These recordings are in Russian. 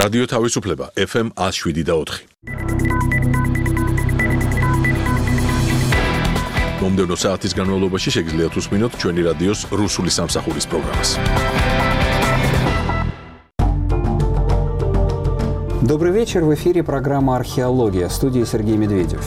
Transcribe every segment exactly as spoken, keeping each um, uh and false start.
რადიო თავისუფლება ეფ ემ one oh seven და four. მომდევნო საათის განმავლობაში შეგიძლიათ უსმინოთ ჩვენი რადიოს რუსული სამსახურის პროგრამას. Добрый вечер, в эфире программа «Археология», в студии Сергей Медведев.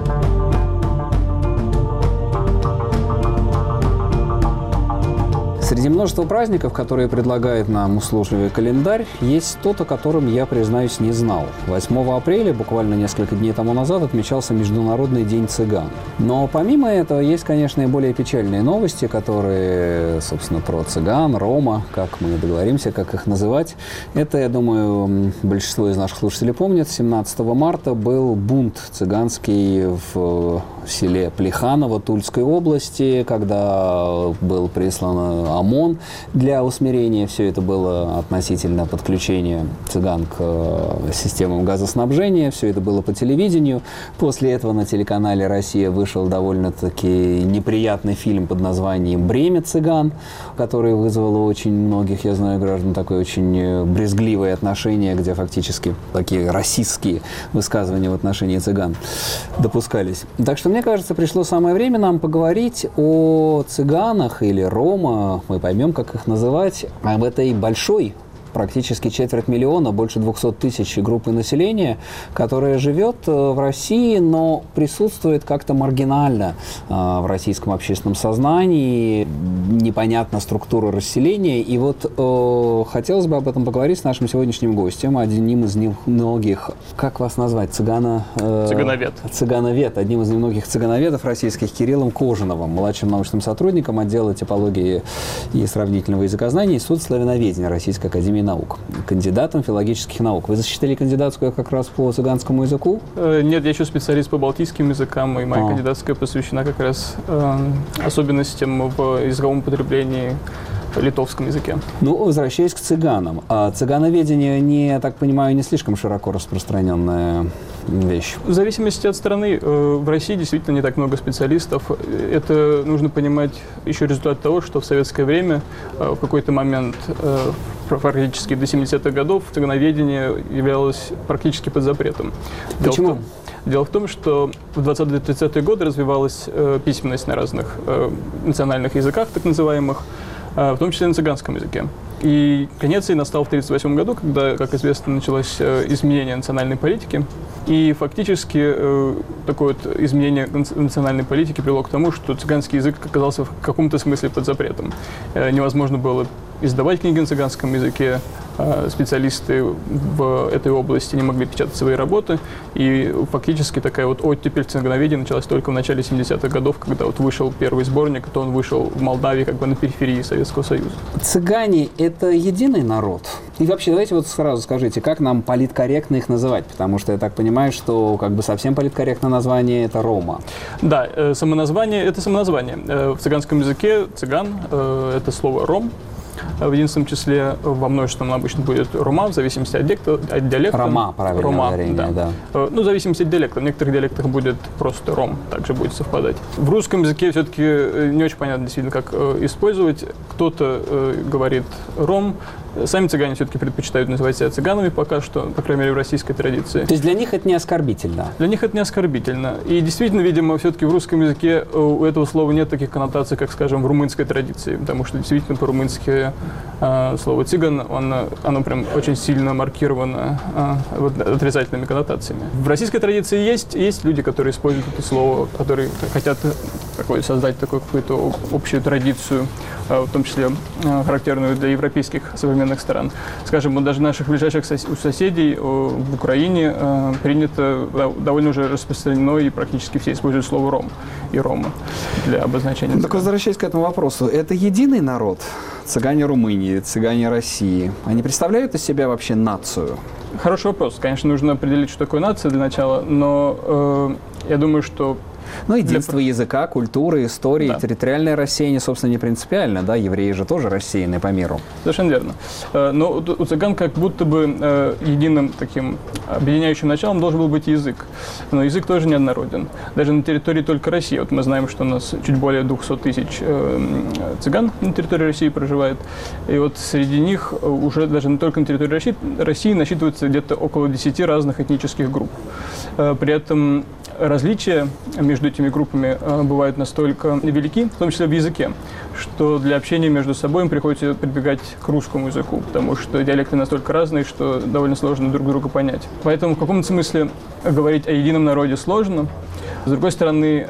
Среди множества праздников, которые предлагает нам услужливый календарь, есть тот, о котором я, признаюсь, не знал. восьмого апреля, буквально несколько дней тому назад, отмечался Международный день цыган. Но помимо этого есть, конечно, и более печальные новости, которые, собственно, про цыган, рома, как мы договоримся, как их называть. Это, я думаю, большинство из наших слушателей помнят. семнадцатого марта был бунт цыганский в селе Плеханово Тульской области, когда был прислан ОМОН для усмирения. Все это было относительно подключения цыган к системам газоснабжения. Все это было по телевидению. После этого на телеканале «Россия» вышел довольно-таки неприятный фильм под названием «Бремя цыган», который вызвал у очень многих, я знаю, граждан такое очень брезгливое отношение, где фактически такие расистские высказывания в отношении цыган допускались. Так что, мне кажется, пришло самое время нам поговорить о цыганах или рома, мы поймем, как их называть, об этой большой, практически четверть миллиона, больше двухсот тысяч группы населения, которая живет в России, но присутствует как-то маргинально в российском общественном сознании, непонятна структура расселения. И вот э, хотелось бы об этом поговорить с нашим сегодняшним гостем, одним из немногих, как вас назвать, цыгана... Э, цыгановед. Цыгановед, одним из немногих цыгановедов российских, Кириллом Кожановым, младшим научным сотрудником отдела типологии и сравнительного языкознания Института славяноведения Российской академии наук, кандидатом филологических наук. Вы защитили кандидатскую как раз по цыганскому языку? Э, нет, я еще специалист по балтийским языкам, и моя а. кандидатская посвящена как раз э, особенностям в языковом употреблении литовском языке. Ну, возвращаясь к цыганам. А цыгановедение, не, так понимаю, не слишком широко распространенная вещь? В зависимости от страны. В России действительно не так много специалистов. Это нужно понимать еще результат того, что в советское время в какой-то момент, практически до семидесятых годов, цыгановедение являлось практически под запретом. Почему? Дело в том, что в двадцатые-тридцатые годы развивалась э, письменность на разных э, национальных языках, так называемых, э, в том числе на цыганском языке. И конец ей настал в тысяча девятьсот тридцать восьмом году, когда, как известно, началось э, изменение национальной политики. И фактически э, такое вот изменение национальной политики привело к тому, что цыганский язык оказался в каком-то смысле под запретом. Э, невозможно было издавать книги на цыганском языке, специалисты в этой области не могли печатать свои работы, и фактически такая вот оттепель цыгановедения началась только в начале семидесятых годов, когда вот вышел первый сборник, то он вышел в Молдавии, как бы на периферии Советского Союза. Цыгане – это единый народ? И вообще, давайте вот сразу скажите, как нам политкорректно их называть, потому что я так понимаю, что как бы совсем политкорректное название – это рома. Да, самоназвание – это самоназвание. В цыганском языке цыган – это слово ром. В единственном числе, во множественном обычно будет рома, в зависимости от диалекта. От диалекта. Рома, правильно рома, да. да. Ну, в зависимости от диалекта. В некоторых диалектах будет просто ром, также будет совпадать. В русском языке все-таки не очень понятно действительно, как использовать. Кто-то э, говорит ром. Сами цыгане все-таки предпочитают называть себя цыганами пока что, по крайней мере, в российской традиции. То есть для них это не оскорбительно? Для них это не оскорбительно. И действительно, видимо, все-таки в русском языке у этого слова нет таких коннотаций, как, скажем, в румынской традиции. Потому что действительно по-румынски э, слово «цыган», он, оно прям очень сильно маркировано э, отрицательными коннотациями. В российской традиции есть, есть люди, которые используют это слово, которые хотят такой, создать такую какую-то общую традицию, э, в том числе э, характерную для европейских современных стран. Скажем, вот даже наших ближайших сос- у соседей в Украине э, принято довольно уже распространено, и практически все используют слово «ром» и «рома» для обозначения. Ну, так возвращаясь к этому вопросу, это единый народ? Цыгане Румынии, цыгане России. Они представляют из себя вообще нацию? Хороший вопрос. Конечно, нужно определить, что такое нация для начала, но э, я думаю, что Ну, единство для... языка, культуры, истории, да. территориальное рассеяние, собственно, не принципиально, да, евреи же тоже рассеяны по миру. Совершенно верно. Но у цыган как будто бы единым таким объединяющим началом должен был быть язык. Но язык тоже неоднороден. Даже на территории только России. Вот мы знаем, что у нас чуть более двухсот тысяч цыган на территории России проживает. И вот среди них уже даже не только на территории России, России насчитывается где-то около десяти разных этнических групп. При этом различия между этими группами бывают настолько велики, в том числе в языке, что для общения между собой им приходится прибегать к русскому языку, потому что диалекты настолько разные, что довольно сложно друг друга понять. Поэтому в каком-то смысле говорить о едином народе сложно. С другой стороны,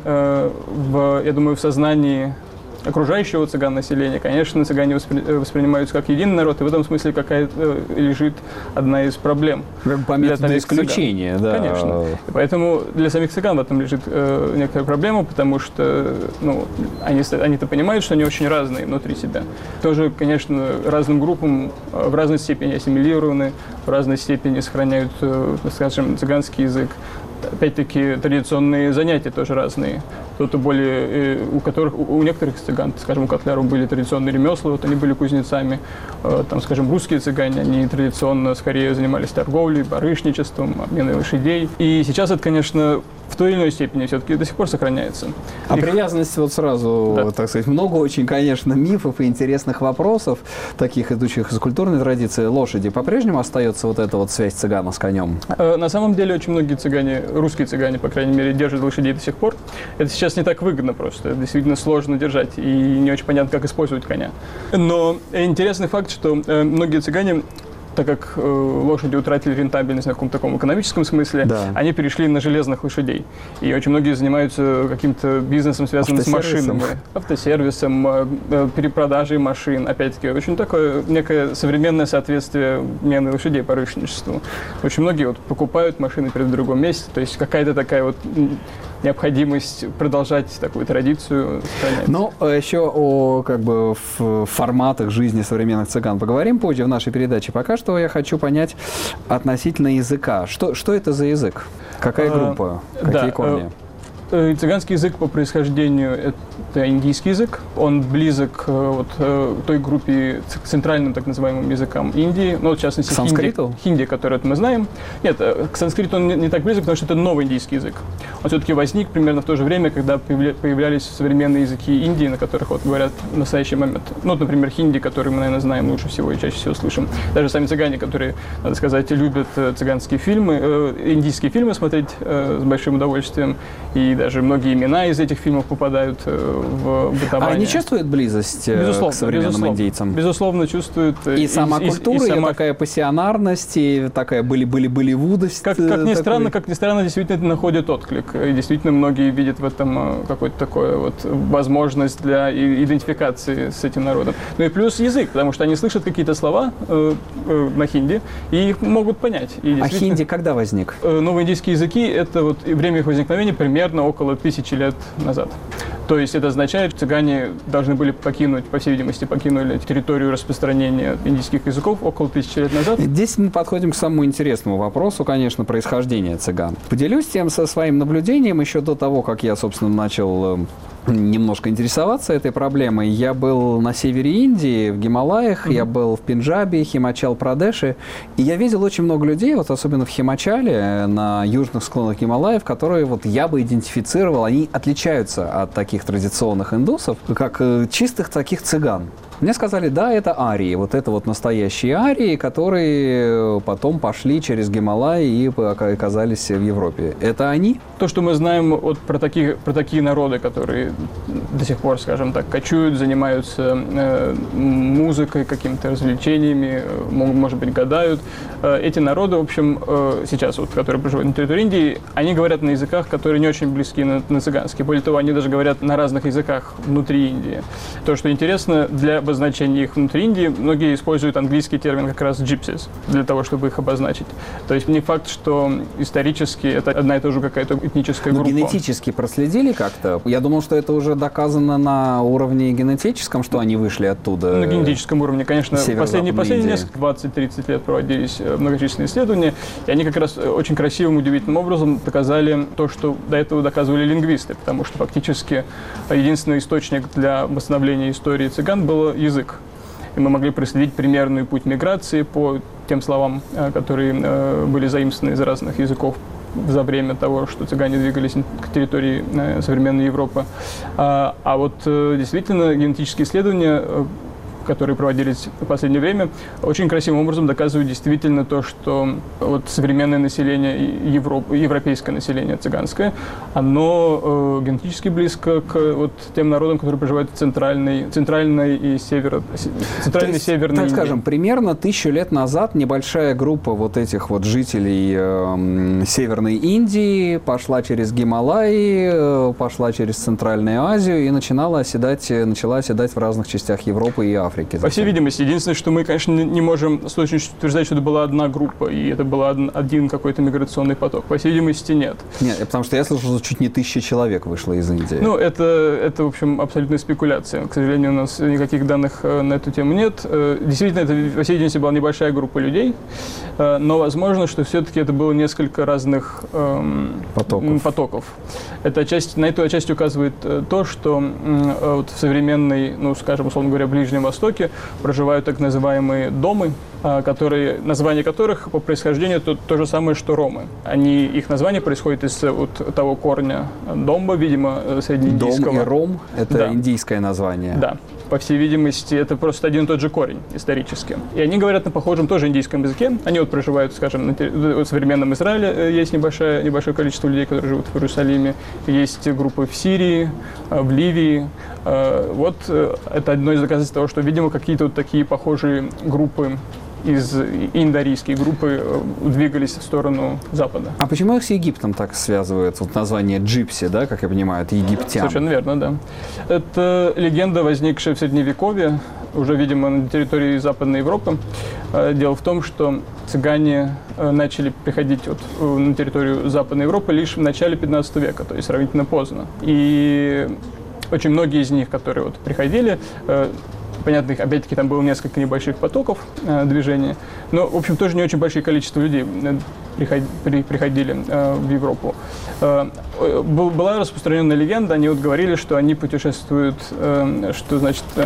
в, я думаю, в сознании окружающего цыган населения, конечно, цыгане воспри... воспринимаются как единый народ, и в этом смысле какая-то лежит одна из проблем. По методу исключения, да. Конечно. И поэтому для самих цыган в этом лежит э, некоторая проблема, потому что ну, они, они-то понимают, что они очень разные внутри себя. Тоже, конечно, разным группам в разной степени ассимилированы, в разной степени сохраняют, э, скажем, цыганский язык. Опять-таки, традиционные занятия тоже разные. Кто-то более, у которых, у некоторых цыган, скажем, у котляров были традиционные ремесла, вот они были кузнецами. Там, скажем, русские цыгане, они традиционно скорее занимались торговлей, барышничеством, обменой лошадей. И сейчас это, конечно, в той или иной степени все-таки до сих пор сохраняется. А Их... привязанность вот сразу, да. так сказать, много очень, конечно, мифов и интересных вопросов, таких идущих из культурной традиции. Лошади по-прежнему остается вот эта вот связь цыгана с конем? На самом деле очень многие цыгане, русские цыгане, по крайней мере, держат лошадей до сих пор. Это сейчас не так выгодно просто. Это действительно сложно держать и не очень понятно, как использовать коня. Но интересный факт, что многие цыгане, так как э, лошади утратили рентабельность в каком-то таком экономическом смысле, да. они перешли на железных лошадей. И очень многие занимаются каким-то бизнесом, связанным с машинами, автосервисом, э, перепродажей машин. Опять-таки, очень такое некое современное соответствие мены лошадей по рыночеству. Очень многие вот покупают машины перед в другом месте. То есть какая-то такая вот необходимость продолжать такую традицию сохранять. Ну, еще о как бы форматах жизни современных цыган поговорим позже в нашей передаче. Пока что я хочу понять относительно языка. Что, что это за язык? Какая группа? А, Какие да, корни? Цыганский язык по происхождению – это индийский язык. Он близок вот, той группе, к центральным так называемым языкам Индии. Ну, в частности, хинди, хинди, который мы знаем. Нет, к санскриту он не, не так близок, потому что это новый индийский язык. Он все-таки возник примерно в то же время, когда появлялись современные языки Индии, на которых вот, говорят в настоящий момент. Ну, вот, например, хинди, который мы, наверное, знаем лучше всего и чаще всего слышим. Даже сами цыгане, которые, надо сказать, любят цыганские фильмы, э, индийские фильмы смотреть э, с большим удовольствием. И даже многие имена из этих фильмов попадают в бытование. А они чувствуют близость безусловно, к современным безусловно, индейцам? Безусловно, чувствуют. И, и сама и, культура, и, и сама... такая пассионарность, и такая были-были-болевудость. Как, как, ни странно, как ни странно, действительно это находит отклик. И действительно многие видят в этом какую-то такую вот возможность для идентификации с этим народом. Ну и плюс язык, потому что они слышат какие-то слова э, э, на хинди и их могут понять. И а хинди когда возник? Э, новые индийские языки, это вот время их возникновения примерно около тысячи лет назад. То есть это означает, что цыгане должны были покинуть, по всей видимости, покинули территорию распространения индийских языков около тысячи лет назад. Здесь мы подходим к самому интересному вопросу, конечно, происхождения цыган. Поделюсь тем со своим наблюдением еще до того, как я, собственно, начал немножко интересоваться этой проблемой. Я был на севере Индии, в Гималаях, mm-hmm. я был в Пенджабе, Химачал-Прадеше, и я видел очень много людей, вот особенно в Химачале, на южных склонах Гималаев, которые вот я бы идентифицировал, они отличаются от таких традиционных индусов, как чистых таких цыган. Мне сказали, да, это арии, вот это вот настоящие арии, которые потом пошли через Гималаи и оказались в Европе. Это они? То, что мы знаем вот про, такие, про такие народы, которые до сих пор, скажем так, кочуют, занимаются э, музыкой, какими-то развлечениями, могут, может быть, гадают. Э, эти народы, в общем, э, сейчас, вот, которые проживают на территории Индии, они говорят на языках, которые не очень близки на, на цыганский. Более того, они даже говорят на разных языках внутри Индии. То, что интересно, для обозначения их внутри Индии, многие используют английский термин как раз gypsies для того, чтобы их обозначить. То есть не факт, что исторически это одна и та же какая-то этническая Но группа. генетически проследили как-то? Я думал, что это уже доказано на уровне генетическом, что они вышли оттуда. На генетическом уровне, конечно, последние, последние несколько, двадцать-тридцать лет проводились многочисленные исследования, и они как раз очень красивым, удивительным образом доказали то, что до этого доказывали лингвисты, потому что фактически единственный источник для восстановления истории цыган был язык. И мы могли проследить примерный путь миграции по тем словам, которые были заимствованы из разных языков за время того, что цыгане двигались к территории современной Европы. А, а вот действительно генетические исследования, которые проводились в последнее время, очень красивым образом доказывают действительно то, что вот современное население, Европы, европейское население цыганское, оно э, генетически близко к вот тем народам, которые проживают в центральной, центральной и северо, центральной есть, северной так Индии. скажем, примерно тысячу лет назад небольшая группа вот этих вот жителей э, Северной Индии пошла через Гималаи, э, пошла через Центральную Азию и начинала оседать, начала оседать в разных частях Европы и Африки. По всей видимости. Единственное, что мы, конечно, не можем с точностью утверждать, что это была одна группа, и это был один какой-то миграционный поток. По всей видимости, нет. Нет, потому что я слышал, что чуть не тысяча человек вышло из Индии. Ну, это, это, в общем, абсолютная спекуляция. К сожалению, у нас никаких данных на эту тему нет. Действительно, это, по всей видимости, была небольшая группа людей, но возможно, что все-таки это было несколько разных эм, потоков. потоков. Это отчасти, на эту отчасти указывает то, что э, вот в современной, ну, скажем, условно говоря, Ближнем Востоке проживают так называемые домы, которые, название которых по происхождению то, то же самое, что ромы. Они, их название происходит из вот того корня домба, видимо, среднеиндийского. Дом и ром – это да. индийское название. Да. По всей видимости, это просто один и тот же корень исторически. И они говорят на похожем тоже индийском языке. Они вот проживают, скажем, на в современном Израиле есть небольшое, небольшое количество людей, которые живут в Иерусалиме. Есть группы в Сирии, в Ливии. Вот это одно из доказательств того, что, видимо, какие-то вот такие похожие группы из индоарийские группы двигались в сторону Запада. А почему их с Египтом так связывают? Вот название джипси, да, как я понимаю, это египтян. Совершенно верно, да. Это легенда, возникшая в Средневековье, уже, видимо, на территории Западной Европы. Дело в том, что цыгане начали приходить вот на территорию Западной Европы лишь в начале пятнадцатого века, то есть сравнительно поздно. И очень многие из них, которые вот приходили, понятно, опять-таки там было несколько небольших потоков э, движения, но, в общем, тоже не очень большое количество людей приход, при, приходили э, в Европу. Э, был, была распространенная легенда, они вот говорили, что они путешествуют, э, что значит, э,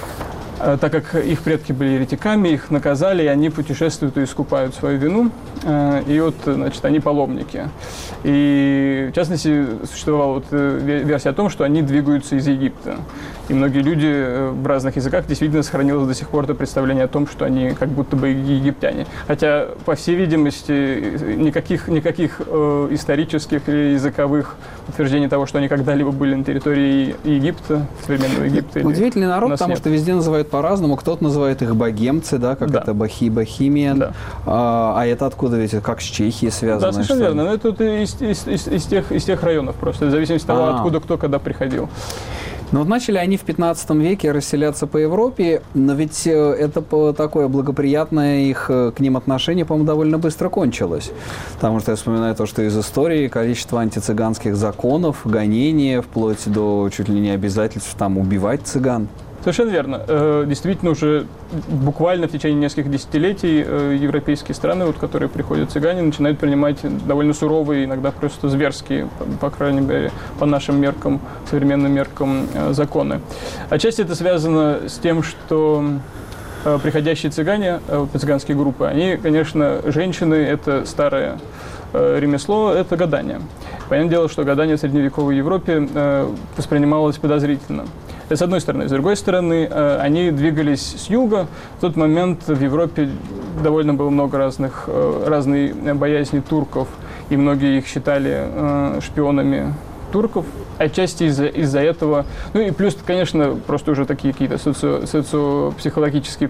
э, так как их предки были еретиками, их наказали, и они путешествуют и искупают свою вину, э, и вот, значит, они паломники. И, в частности, существовала вот версия о том, что они двигаются из Египта. И многие люди в разных языках действительно сохранилось до сих пор это представление о том, что они как будто бы египтяне. Хотя, по всей видимости, никаких, никаких э, исторических или языковых утверждений того, что они когда-либо были на территории Египта, современного Египта. Удивительный народ, потому нет. что везде называют по-разному. Кто-то называет их богемцы, да, как да. это бохи, бохимиан. Да. А, а это откуда ведь? Как с Чехией связано? Да, совершенно верно. Но это из, из, из, из, тех, из тех районов просто, в зависимости от того, А-а-а. откуда кто когда приходил. Но вот начали они в пятнадцатом веке расселяться по Европе, но ведь это такое благоприятное их к ним отношение, по-моему, довольно быстро кончилось. Потому что я вспоминаю то, что из истории количество антицыганских законов, гонения, вплоть до чуть ли не обязательств там убивать цыган. Совершенно верно. Действительно, уже буквально в течение нескольких десятилетий европейские страны, вот, которые приходят цыгане, начинают принимать довольно суровые, иногда просто зверские, по крайней мере, по нашим меркам, современным меркам, законы. Отчасти это связано с тем, что приходящие цыгане, цыганские группы, они, конечно, женщины, это старое ремесло, это гадание. Понятное дело, что гадание в средневековой Европе воспринималось подозрительно. Это с одной стороны. С другой стороны, они двигались с юга. В тот момент в Европе довольно было много разных, разной боязни турков, и многие их считали шпионами турков, отчасти из-за из-за этого. Ну и плюс, конечно, просто уже такие какие-то соци- социопсихологические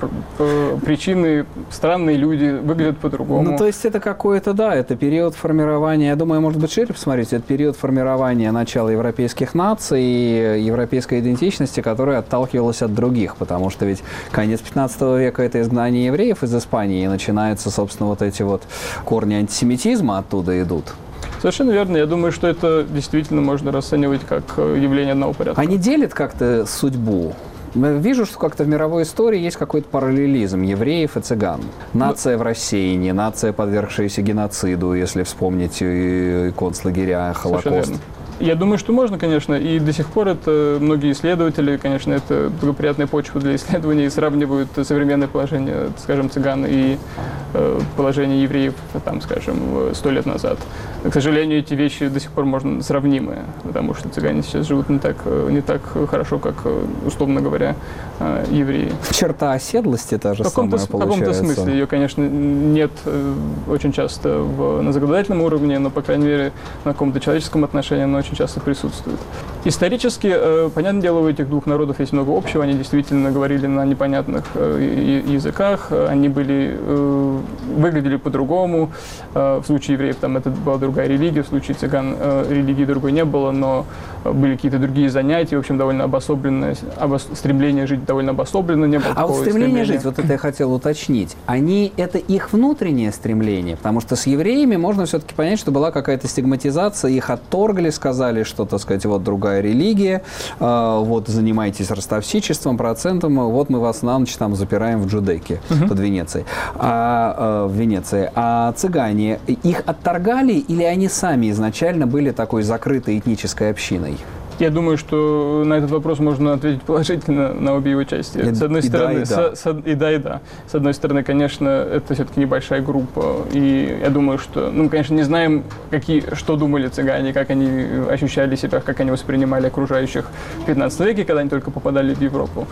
причины. Странные люди выглядят по-другому. Ну, то есть это какое-то, да, это период формирования, я думаю, может быть, шире посмотреть, это период формирования начала европейских наций и европейской идентичности, которая отталкивалась от других, потому что ведь конец пятнадцатого века – это изгнание евреев из Испании, и начинаются, собственно, вот эти вот корни антисемитизма оттуда идут. Совершенно верно. Я думаю, что это действительно можно расценивать как явление одного порядка. Они делят как-то судьбу? Вижу, что как-то в мировой истории есть какой-то параллелизм евреев и цыган. Нация в рассеянии, нация, подвергшаяся геноциду, если вспомнить и концлагеря, Холокост. Я думаю, что можно, конечно, и до сих пор это многие исследователи, конечно, это благоприятная почва для исследований, сравнивают современное положение, скажем, цыган и э, положение евреев, там, скажем, сто лет назад. К сожалению, эти вещи до сих пор можно сравнимы, потому что цыгане сейчас живут не так, не так хорошо, как, условно говоря, евреи. Черта оседлости та же в самая получается. В каком-то смысле. Ее, конечно, нет очень часто в, на законодательном уровне, но, по крайней мере, на каком-то человеческом отношении она очень часто присутствует. Исторически, э, понятное дело, у этих двух народов есть много общего. Они действительно говорили на непонятных э, языках, они были, э, выглядели по-другому. Э, в случае евреев там это была другая религия, в случае цыган э, религии другой не было, но были какие-то другие занятия, в общем, довольно обособленное, обос... стремление жить довольно обособленно, не было А вот стремление жить, вот это я хотел уточнить, они, это их внутреннее стремление, потому что с евреями можно все-таки понять, что была какая-то стигматизация, их отторгли, сказали, что, так сказать, вот другая религия, э, вот занимайтесь ростовщичеством, процентом, вот мы вас на ночь там запираем в Джудеке uh-huh. под Венецией, а, э, в Венеции. А цыгане, их отторгали или они сами изначально были такой закрытой этнической общиной? Я думаю, что на этот вопрос можно ответить положительно на обе его части. И, с одной и стороны, да, и, да. С, с, и да, и да. С одной стороны, конечно, это все-таки небольшая группа, и я думаю, что, ну, конечно, не знаем, какие, что думали цыгане, как они ощущали себя, как они воспринимали окружающих в пятнадцатом веке, когда они только попадали в Европу.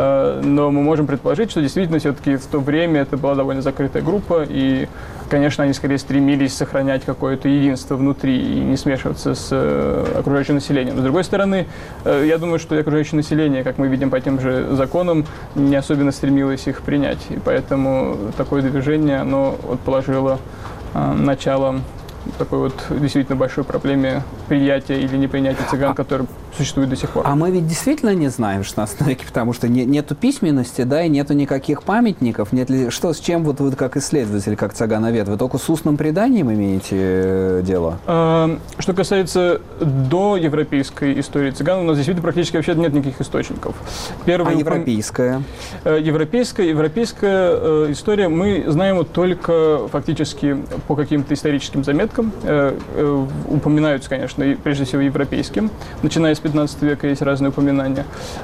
Но мы можем предположить, что действительно все-таки в то время это была довольно закрытая группа, и, конечно, они скорее стремились сохранять какое-то единство внутри и не смешиваться с окружающим населением. С другой стороны, я думаю, что окружающее население, как мы видим по тем же законам, не особенно стремилось их принять. И поэтому такое движение, оно вот положило э, начало такой вот действительно большой проблеме принятия или непринятия цыган, которые существуют до сих пор. А мы ведь действительно не знаем в шестнадцатом веке, потому что не, нету письменности, да, и нету никаких памятников. Нет ли, что, с чем вот вы как исследователь, как цыгановед, вы только с устным преданием имеете дело? А, что касается доевропейской истории цыган, у нас действительно практически вообще нет никаких источников. Первый, а европейская? Европейская, европейская история мы знаем вот только фактически по каким-то историческим заметкам. Упоминаются, конечно, и прежде всего европейским, начиная с пятнадцатого века есть разные упоминания,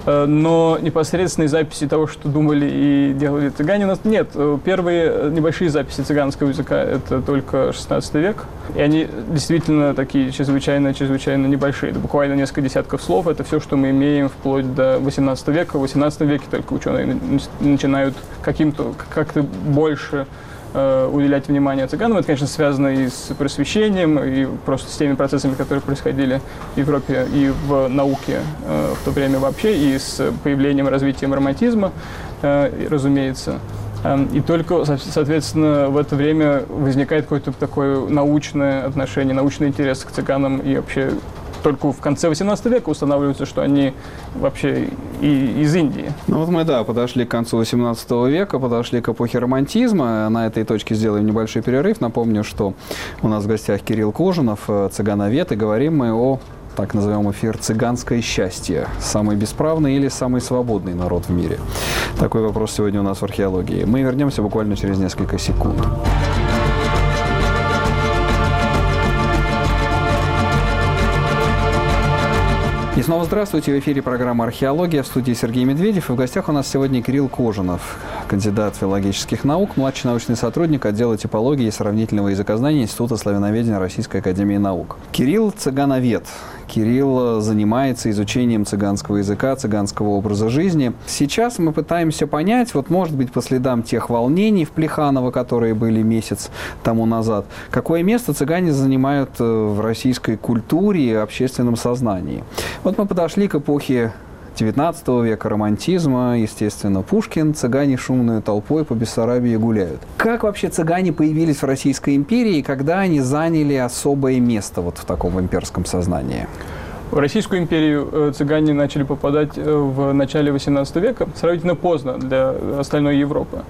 но непосредственной записи того, что думали и делали цыгане, у нас нет. Первые небольшие записи цыганского языка – это только шестнадцатый век, и они действительно такие чрезвычайно-чрезвычайно небольшие, это буквально несколько десятков слов, это все, что мы имеем вплоть до восемнадцатого века. В восемнадцатом веке только ученые начинают каким-то, как-то больше уделять внимание цыганам. Это, конечно, связано и с просвещением, и просто с теми процессами, которые происходили в Европе и в науке э, в то время вообще, и с появлением и развитием романтизма, э, разумеется. Э, и только, соответственно, в это время возникает какое-то такое научное отношение, научный интерес к цыганам, и вообще только в конце восемнадцатого века устанавливается, что они вообще и из Индии. Ну вот мы, да, подошли к концу восемнадцатого века, подошли к эпохе романтизма. На этой точке сделаем небольшой перерыв. Напомню, что у нас в гостях Кирилл Кожинов, цыгановед, и говорим мы о, так назовем эфир, «Цыганское счастье». Самый бесправный или самый свободный народ в мире? Такой вопрос сегодня у нас в археологии. Мы вернемся буквально через несколько секунд. И снова здравствуйте. В эфире программа «Археология», в студии Сергей Медведев. И в гостях у нас сегодня Кирилл Кожинов, кандидат филологических наук, младший научный сотрудник отдела типологии и сравнительного языкознания Института славяноведения Российской академии наук. Кирилл – цыгановед. Кирилл занимается изучением цыганского языка, цыганского образа жизни. Сейчас мы пытаемся понять, вот может быть по следам тех волнений в Плеханово, которые были месяц тому назад, какое место цыгане занимают в российской культуре и общественном сознании. Вот мы подошли к эпохе девятнадцатого века, романтизма, естественно, Пушкин, цыгане шумной толпой по Бессарабии гуляют. Как вообще цыгане появились в Российской империи и когда они заняли особое место вот в таком имперском сознании? В Российскую империю цыгане начали попадать в начале восемнадцатого века, сравнительно поздно для остальной Европы.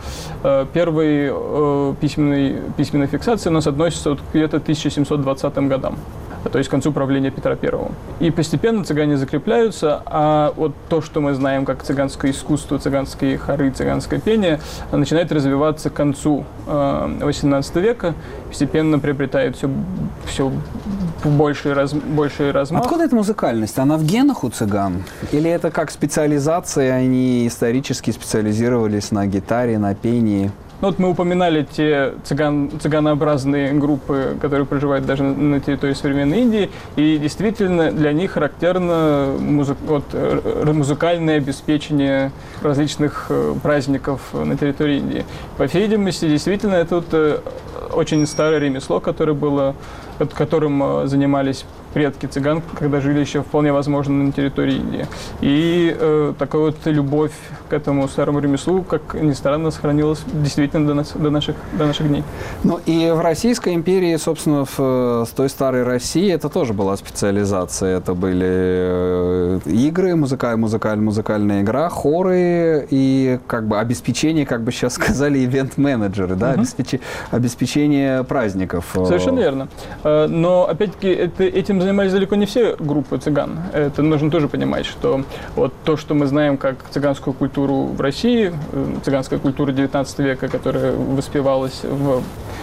Первые письменные, письменные фиксации у нас относятся вот к где-то тысяча семьсот двадцатым годам, то есть к концу правления Петра Первого. И постепенно цыгане закрепляются, а вот то, что мы знаем как цыганское искусство, цыганские хоры, цыганское пение, начинает развиваться к концу восемнадцатого века, постепенно приобретает все, все больший, раз, больший размах. Откуда эта музыкальность? Она в генах у цыган? Или это как специализация, они исторически специализировались на гитаре, на пении? Ну, вот мы упоминали те цыган, цыганообразные группы, которые проживают даже на территории современной Индии, и действительно для них характерно музы, вот, музыкальное обеспечение различных праздников на территории Индии. По всей видимости, действительно, это вот очень старое ремесло, которое было, которым занимались предки цыган, когда жили еще вполне возможно на территории Индии. И э, такая вот любовь к этому старому ремеслу, как ни странно, сохранилась действительно до, нас, до, наших, до наших дней. Ну и в Российской империи, собственно, в, с той старой России это тоже была специализация. Это были э, игры, музыка, музыкаль, музыкальная игра, хоры и как бы обеспечение, как бы сейчас сказали, ивент-менеджеры, да, uh-huh. обеспеч, обеспечение праздников. Совершенно верно. Но, опять-таки, это, этим занимались далеко не все группы цыган. Это нужно тоже понимать, что вот то, что мы знаем как цыганскую культуру в России, цыганская культура девятнадцатого века, которая воспевалась в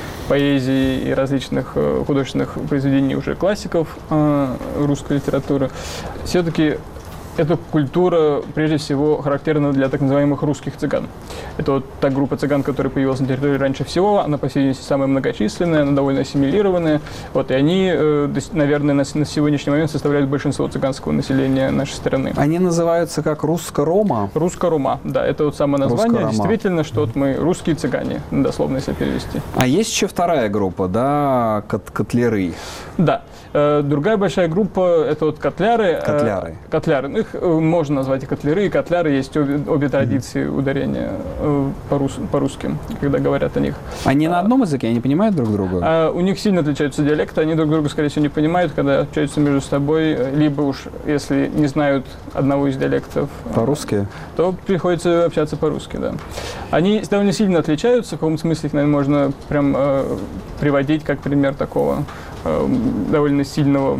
поэзии и различных художественных произведений уже классиков русской литературы, все-таки эта культура, прежде всего, характерна для так называемых русских цыган. Это вот та группа цыган, которая появилась на территории раньше всего. Она, по всей видимости, самая многочисленная, она довольно ассимилированная. Вот, и они, наверное, на, на сегодняшний момент составляют большинство цыганского населения нашей страны. Они называются как русско-рома? Русско-рома, да. Это вот самое название. Действительно, что вот мы русские цыгане, дословно, если перевести. А есть еще вторая группа, да, кот котляры? Да. Другая большая группа – это вот котляры. Котляры. Котляры. Их можно назвать и котляры, и котляры. Есть обе, обе традиции ударения по-рус, по-русски, когда говорят о них. Они на одном языке, они понимают друг друга? А, у них сильно отличаются диалекты, они друг друга, скорее всего, не понимают, когда общаются между собой, либо уж, если не знают одного из диалектов по-русски, то приходится общаться по-русски, да. Они довольно сильно отличаются, в каком смысле их, наверное, можно прям э, приводить как пример такого э, довольно сильного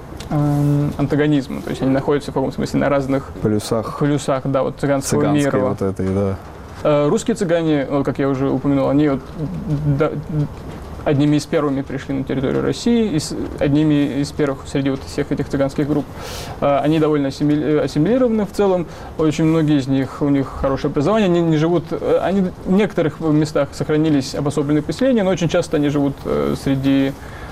э, антагонизма. То есть они находятся в каком смысле на разных полюсах, полюсах, да, вот цыганского Цыганской мира. Вот этой, да. Э, русские цыгане, вот, как я уже упомянул, они вот, да, одними из первыми пришли на территорию России, и с, одними из первых среди вот всех этих цыганских групп. Э, они довольно ассимили, ассимилированы в целом, очень многие из них, у них хорошее образование, они не живут, они в некоторых местах сохранились обособленные поселения, но очень часто они живут э, среди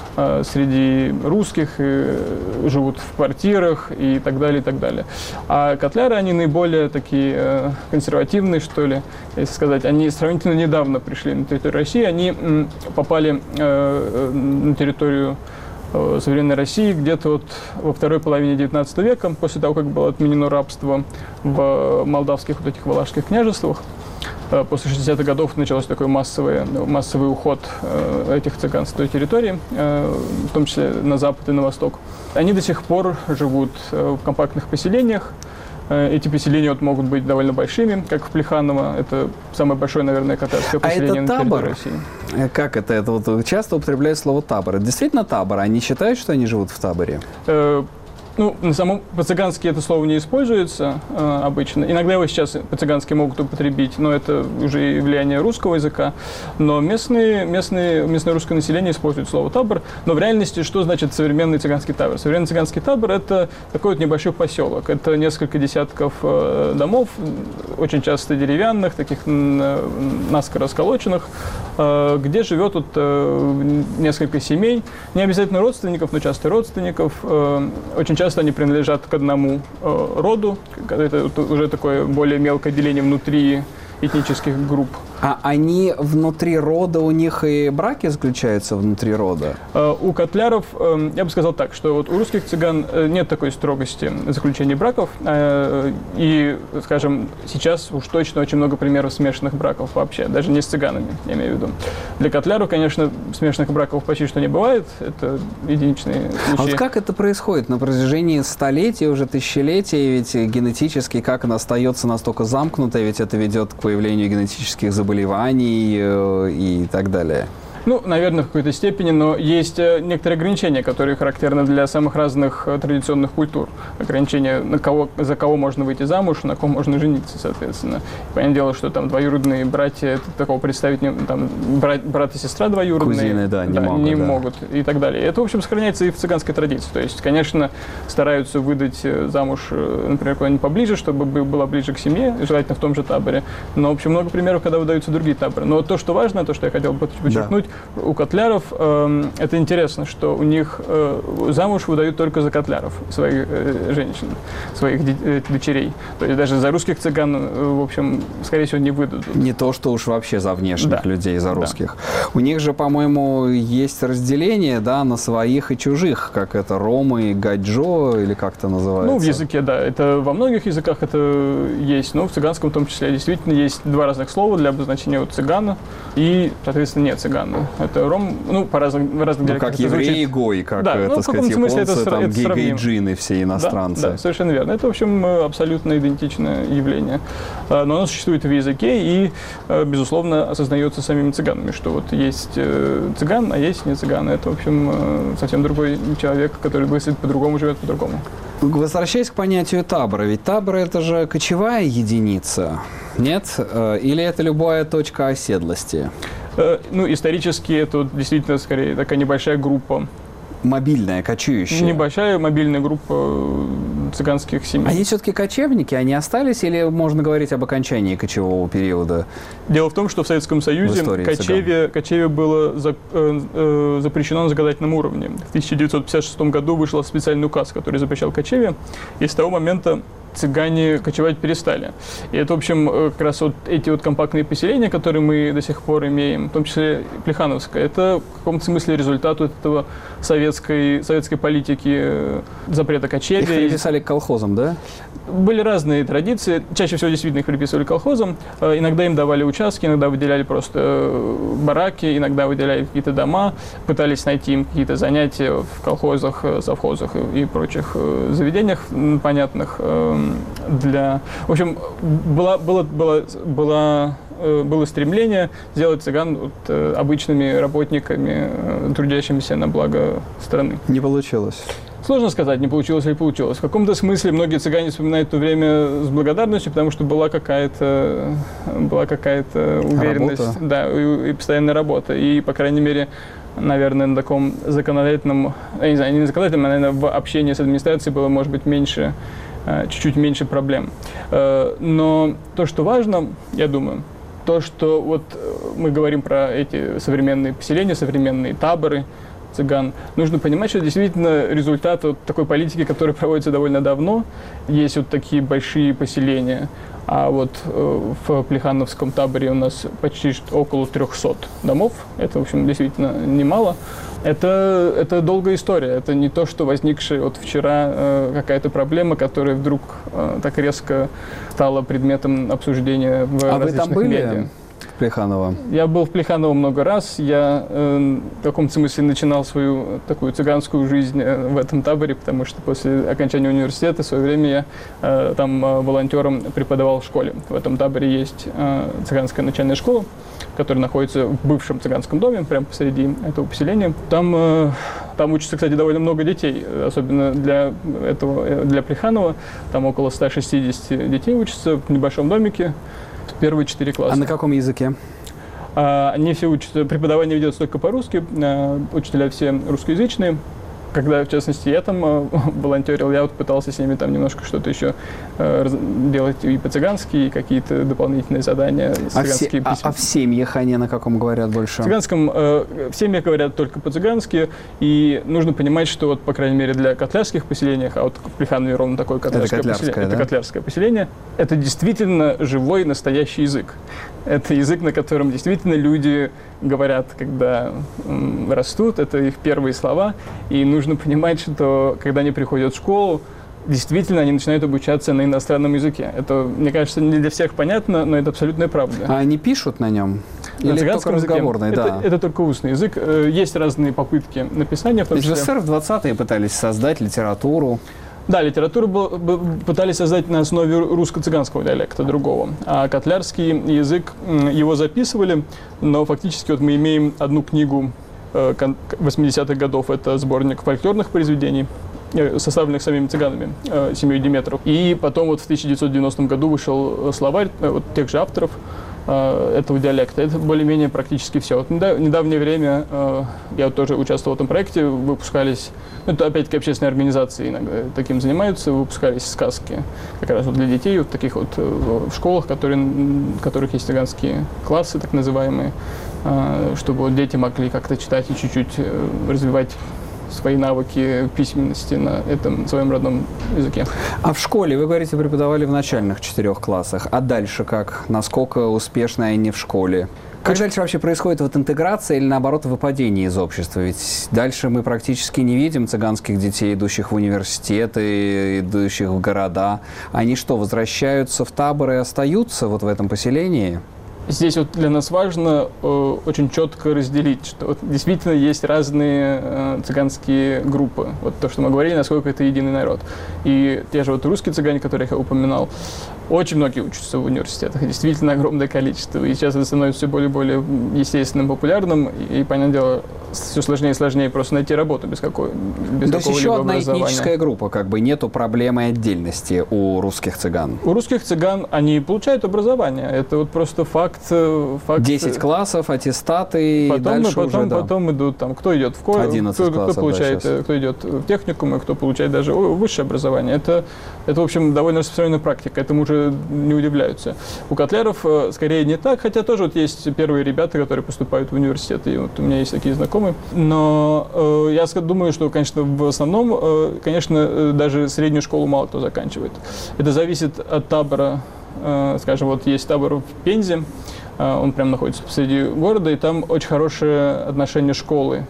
среди русских, живут в квартирах и так далее, и так далее. А котляры, они наиболее такие консервативные, что ли, если сказать. Они сравнительно недавно пришли на территорию России, они попали на территорию современной России где-то вот во второй половине девятнадцатого века, после того, как было отменено рабство в молдавских вот этих валашских княжествах. После шестидесятых годов начался такой массовый, массовый уход этих цыган с той территории, в том числе на запад и на восток. Они до сих пор живут в компактных поселениях. Эти поселения вот могут быть довольно большими, как в Плеханово. Это самое большое, наверное, катарское поселение а это на табор? территории России. Как это? Это вот часто употребляют слово табор. Это действительно табор? Они считают, что они живут в таборе? Ну, на самом по-цыгански это слово не используется э, обычно. Иногда его сейчас по-цыгански могут употребить, но это уже влияние русского языка. Но местные, местные, местное русское население использует слово «табор». Но в реальности что значит современный цыганский табор? Современный цыганский табор – это такой вот небольшой поселок. Это несколько десятков э, домов, очень часто деревянных, таких э, наскоро сколоченных, э, где живет вот, э, несколько семей. Не обязательно родственников, но часто родственников. Э, очень часто часто они принадлежат к одному э, роду. Это уже такое более мелкое деление внутри этнических групп. А они внутри рода, у них и браки заключаются внутри рода? Э, у котляров, э, я бы сказал так, что вот у русских цыган э, нет такой строгости заключения браков. Э, и, скажем, сейчас уж точно очень много примеров смешанных браков вообще, даже не с цыганами, я имею в виду. Для котляров, конечно, смешанных браков почти что не бывает, это единичные случаи. А вот как это происходит на протяжении столетий, уже тысячелетий, ведь генетически, как она остается настолько замкнутой, ведь это ведет к появлению генетических заболеваний и так далее? Ну, наверное, в какой-то степени, но есть некоторые ограничения, которые характерны для самых разных традиционных культур. Ограничения, на кого, за кого можно выйти замуж, на ком можно жениться, соответственно. Понятное дело, что там двоюродные братья, это такого представить, не, там, брат, брат и сестра двоюродные. Кузины, да, не, да, могут, не да. могут и так далее. Это, в общем, сохраняется и в цыганской традиции. То есть, конечно, стараются выдать замуж, например, куда-нибудь поближе, чтобы была ближе к семье, желательно в том же таборе. Но, в общем, много примеров, когда выдаются другие таборы. Но то, что важно, то, что я хотел бы подчеркнуть, да. У котляров э, это интересно, что у них э, замуж выдают только за котляров, своих э, женщин, своих де- э, дочерей. То есть даже за русских цыган, э, в общем, скорее всего, не выдадут. Не то, что уж вообще за внешних да. людей, за русских. Да. У них же, по-моему, есть разделение, да, на своих и чужих, как это ромы и гаджо, или как это называется? Ну, в языке, да. Это во многих языках это есть, но в цыганском в том числе действительно есть два разных слова для обозначения вот, цыгана и, соответственно, не цыгана. Это ром, ну, по разным, разным ну, как евреи и гой, как, да, это ну, сказать, японцы, это, там, это гейджины, все иностранцы. Да, да, совершенно верно. Это, в общем, абсолютно идентичное явление. Но оно существует в языке и, безусловно, осознается самими цыганами, что вот есть цыган, а есть не цыган. Это, в общем, совсем другой человек, который мыслит по-другому, живет по-другому. Возвращаясь к понятию табора, ведь табор – это же кочевая единица, нет? Или это любая точка оседлости? Ну, исторически это действительно, скорее, такая небольшая группа. Мобильная, кочующая. Небольшая мобильная группа цыганских семей. Они все-таки кочевники, они остались, или можно говорить об окончании кочевого периода? Дело в том, что в Советском Союзе в кочевье, кочевье было за, э, э, запрещено на законодательном уровне. В тысяча девятьсот пятьдесят шестом году вышел специальный указ, который запрещал кочевье, и с того момента цыгане кочевать перестали. И это, в общем, как раз вот эти вот компактные поселения, которые мы до сих пор имеем, в том числе Плехановское, это в каком-то смысле результат вот этого советской, советской политики запрета кочевья. Их приписали к колхозам, да? Были разные традиции. Чаще всего действительно их приписывали к колхозам. Иногда им давали участки, иногда выделяли просто бараки, иногда выделяли какие-то дома, пытались найти им какие-то занятия в колхозах, совхозах и прочих заведениях понятных. Для... В общем, было, было, было, было, было стремление сделать цыган вот, обычными работниками, трудящимися на благо страны. Не получилось. Сложно сказать, не получилось или получилось. В каком-то смысле многие цыгане вспоминают то время с благодарностью, потому что была какая-то, была какая-то уверенность, работа. Да, и, и постоянная работа. И, по крайней мере, наверное, на таком законодательном, я не знаю, не на законодательном, а, наверное, в общении с администрацией было, может быть, меньше, чуть-чуть меньше проблем. Но то, что важно, я думаю, то, что вот мы говорим про эти современные поселения, современные таборы цыган, нужно понимать, что это действительно результат вот такой политики, которая проводится довольно давно. Есть вот такие большие поселения. А вот э, в Плехановском таборе у нас почти около трехсот домов. Это, в общем, действительно немало. Это, это долгая история. Это не то, что возникшая вот вчера э, какая-то проблема, которая вдруг э, так резко стала предметом обсуждения в а различных вы там были? медиа. Плеханово. Я был в Плеханово много раз. Я э, в каком-то смысле начинал свою такую цыганскую жизнь э, в этом таборе, потому что после окончания университета в свое время я э, там э, волонтером преподавал в школе. В этом таборе есть э, цыганская начальная школа, которая находится в бывшем цыганском доме, прямо посреди этого поселения. Там, э, там учатся, кстати, довольно много детей, особенно для этого, для Плеханова. Там около ста шестидесяти детей учатся в небольшом домике. Первые четыре класса. А на каком языке? А, они все учатся, преподавание ведется только по-русски, а, учителя все русскоязычные. когда, в частности, я там э, волонтерил, я вот пытался с ними там немножко что-то еще э, делать и по-цыгански, и какие-то дополнительные задания. А, все, а, а в семьях они на каком говорят больше? В цыганском, э, в семьях говорят только по-цыгански, и нужно понимать, что вот, по крайней мере, для котлярских поселений, а вот в Плеханове ровно такое котлярское, это поселение, да? это котлярское поселение, это действительно живой, настоящий язык. Это язык, на котором действительно люди говорят, когда м, растут, это их первые слова, и нужно понимать, что когда они приходят в школу, действительно они начинают обучаться на иностранном языке. Это, мне кажется, не для всех понятно, но это абсолютная правда. А они пишут на нем? На Или цыганском только разговорный, языке. да? Это, это только устный язык. Есть разные попытки написания, в том Ведь числе... в СССР в двадцатые пытались создать литературу. Да, литературу был, был, пытались создать на основе русско-цыганского диалекта другого. А котлярский язык, его записывали, но фактически вот мы имеем одну книгу восьмидесятых годов, это сборник фольклорных произведений, составленных самими цыганами, семьей Диметров. И потом вот в тысяча девятьсот девяностом году вышел словарь вот тех же авторов этого диалекта. Это более-менее практически все. Вот в недавнее время я вот тоже участвовал в этом проекте, выпускались, ну, это опять-таки общественные организации иногда таким занимаются, выпускались сказки как раз вот для детей, вот таких вот в школах, которые, в которых есть цыганские классы, так называемые, чтобы вот дети могли как-то читать и чуть-чуть развивать свои навыки письменности на этом своем родном языке. А в школе, вы говорите, преподавали в начальных четырех классах. А дальше как? Насколько успешны они в школе? Как дальше вообще происходит вот интеграция или, наоборот, выпадение из общества? Ведь дальше мы практически не видим цыганских детей, идущих в университеты, идущих в города. Они что, возвращаются в таборы и остаются вот в этом поселении? Здесь вот для нас важно э, очень четко разделить, что вот действительно есть разные э, цыганские группы. Вот то, что мы говорили, насколько это единый народ. И те же вот русские цыгане, которых я упоминал, очень многие учатся в университетах, действительно огромное количество. И сейчас это становится все более и более естественным, популярным. И, и понятное дело, все сложнее и сложнее просто найти работу без, какой, без То есть какого-либо еще одна образования. этническая группа, как бы нету проблемы отдельности у русских цыган. У русских цыган они получают образование. Это вот просто факт. факт десять классов, аттестаты, потом, и дальше потом, уже, да. Потом идут, там, кто идет в колледж, кто, классов, кто, получает, да, кто идет в техникум, и кто получает даже высшее образование. Это, это, в общем, довольно распространенная практика. Этому уже не удивляются. У котляров скорее не так, хотя тоже вот есть первые ребята, которые поступают в университет, и вот у меня есть такие знакомые. Но э, я думаю, что, конечно, в основном, э, конечно, даже среднюю школу мало кто заканчивает. Это зависит от табора. Э, скажем, вот есть табор в Пензе, э, он прям находится посреди города, и там очень хорошее отношение школы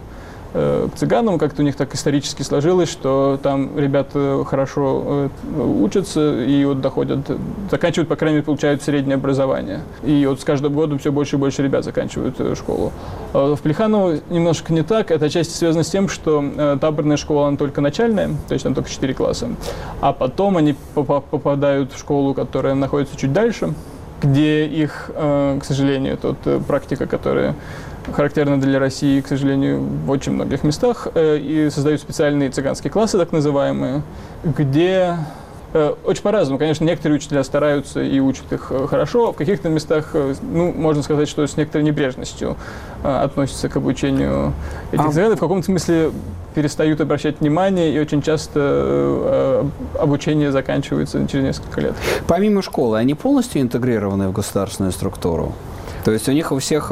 к цыганам, как-то у них так исторически сложилось, что там ребята хорошо учатся и вот доходят, заканчивают, по крайней мере, получают среднее образование. И вот с каждым годом все больше и больше ребят заканчивают школу. В Плеханово немножко не так. Это отчасти связано с тем, что таборная школа, она только начальная, то есть там только четыре класса. А потом они попадают в школу, которая находится чуть дальше, где их, к сожалению, тут практика, которая характерно для России, к сожалению, в очень многих местах, и создают специальные цыганские классы, так называемые, где очень по-разному. Конечно, некоторые учителя стараются и учат их хорошо, а в каких-то местах, ну, можно сказать, что с некоторой небрежностью относятся к обучению этих цыган, и в каком-то смысле перестают обращать внимание, и очень часто обучение заканчивается через несколько лет. Помимо школы, они полностью интегрированы в государственную структуру? То есть у них у всех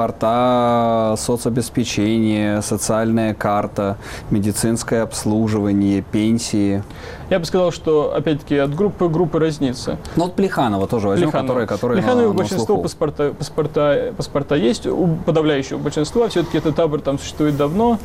паспорта, соцобеспечение, социальная карта, медицинское обслуживание, пенсии. Я бы сказал, что, опять-таки, от группы к группе разнится. Ну, вот Плеханово тоже возьмем, Плеханово. который, который Плеханово на, на большинство слуху. паспорта, паспорта, паспорта есть, у подавляющего большинства. Все-таки этот табор там существует давно,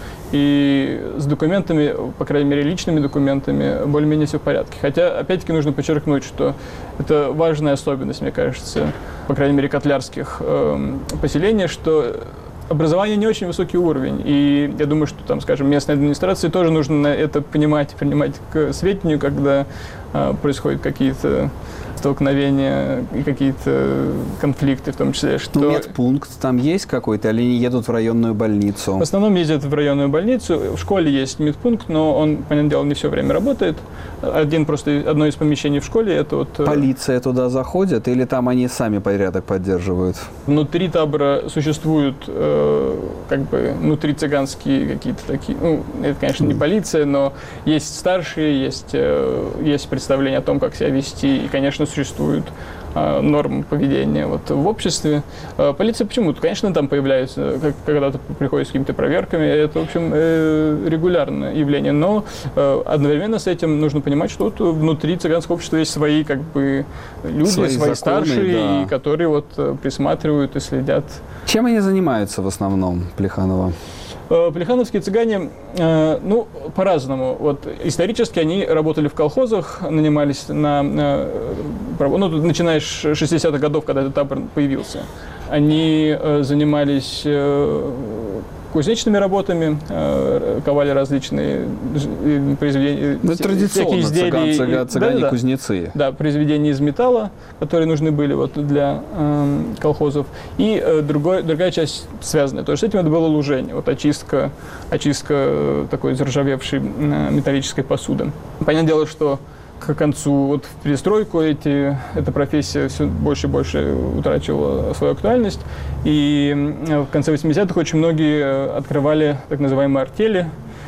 и с документами, по крайней мере, личными документами, более-менее все в порядке. Хотя, опять-таки, нужно подчеркнуть, что это важная особенность, мне кажется, по крайней мере, котлярских э, поселений, что образование не очень высокий уровень, и я думаю, что там, скажем, местной администрации тоже нужно это понимать, принимать к сведению, когда э, происходят какие-то столкновения и какие-то конфликты, в том числе, что... Медпункт там есть какой-то, или они едут в районную больницу? В основном ездят в районную больницу. В школе есть медпункт, но он, понятное дело, не все время работает. Один просто, одно из помещений в школе, это вот... Полиция туда заходит, или там они сами порядок поддерживают? Внутри табора существуют, э, как бы, внутри цыганские какие-то такие... Ну, это, конечно, не полиция, но есть старшие, есть, э, есть представление о том, как себя вести, и, конечно, существуют э, нормы поведения вот, в обществе. Э, полиция почему-то, конечно, там появляется, как, когда-то приходит с какими-то проверками, это, в общем, э, регулярное явление, но э, одновременно с этим нужно понимать, что вот внутри цыганского общества есть свои, как бы, люди, свои, свои законы, старшие, да, которые вот присматривают и следят. Чем они занимаются в основном, Плеханово? Плехановские цыгане, э, ну, по-разному. Вот, исторически они работали в колхозах, нанимались на... Э, ну, начиная с шестидесятых годов, когда этот табор появился. Они э, занимались э, кузнечными работами, э, ковали различные э, произведения. Ну, традиционно изделия, цыган, цыгане, да, кузнецы. Да, произведения из металла, которые нужны были вот для э, колхозов. И э, другой, другая часть связанная тоже с этим, это было лужение, вот очистка, очистка э, такой заржавевшей э, металлической посуды. Понятное дело, что к концу, вот в перестройку эти, эта профессия все больше и больше утрачивала свою актуальность. И в конце восьмидесятых очень многие открывали так называемые артели,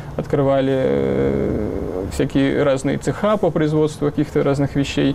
открывали всякие разные цеха по производству каких-то разных вещей.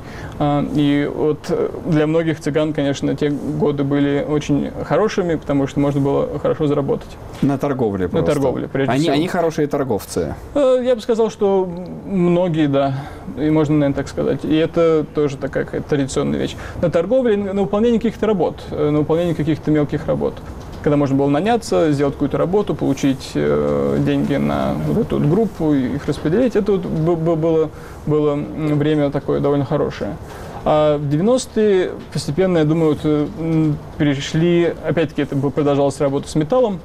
И вот для многих цыган, конечно, те годы были очень хорошими, потому что можно было хорошо заработать. На торговле просто. На торговле, прежде они, всего. Они хорошие торговцы. Я бы сказал, что многие, да, и можно, наверное, так сказать. И это тоже такая какая-то традиционная вещь. На торговле, на выполнение каких-то работ, на выполнение каких-то мелких работ. Когда можно было наняться, сделать какую-то работу, получить э, деньги на вот эту вот группу, их распределить, это вот было, было время такое довольно хорошее. А в девяностые постепенно, я думаю, вот, перешли, опять-таки это продолжалась работа с металлом,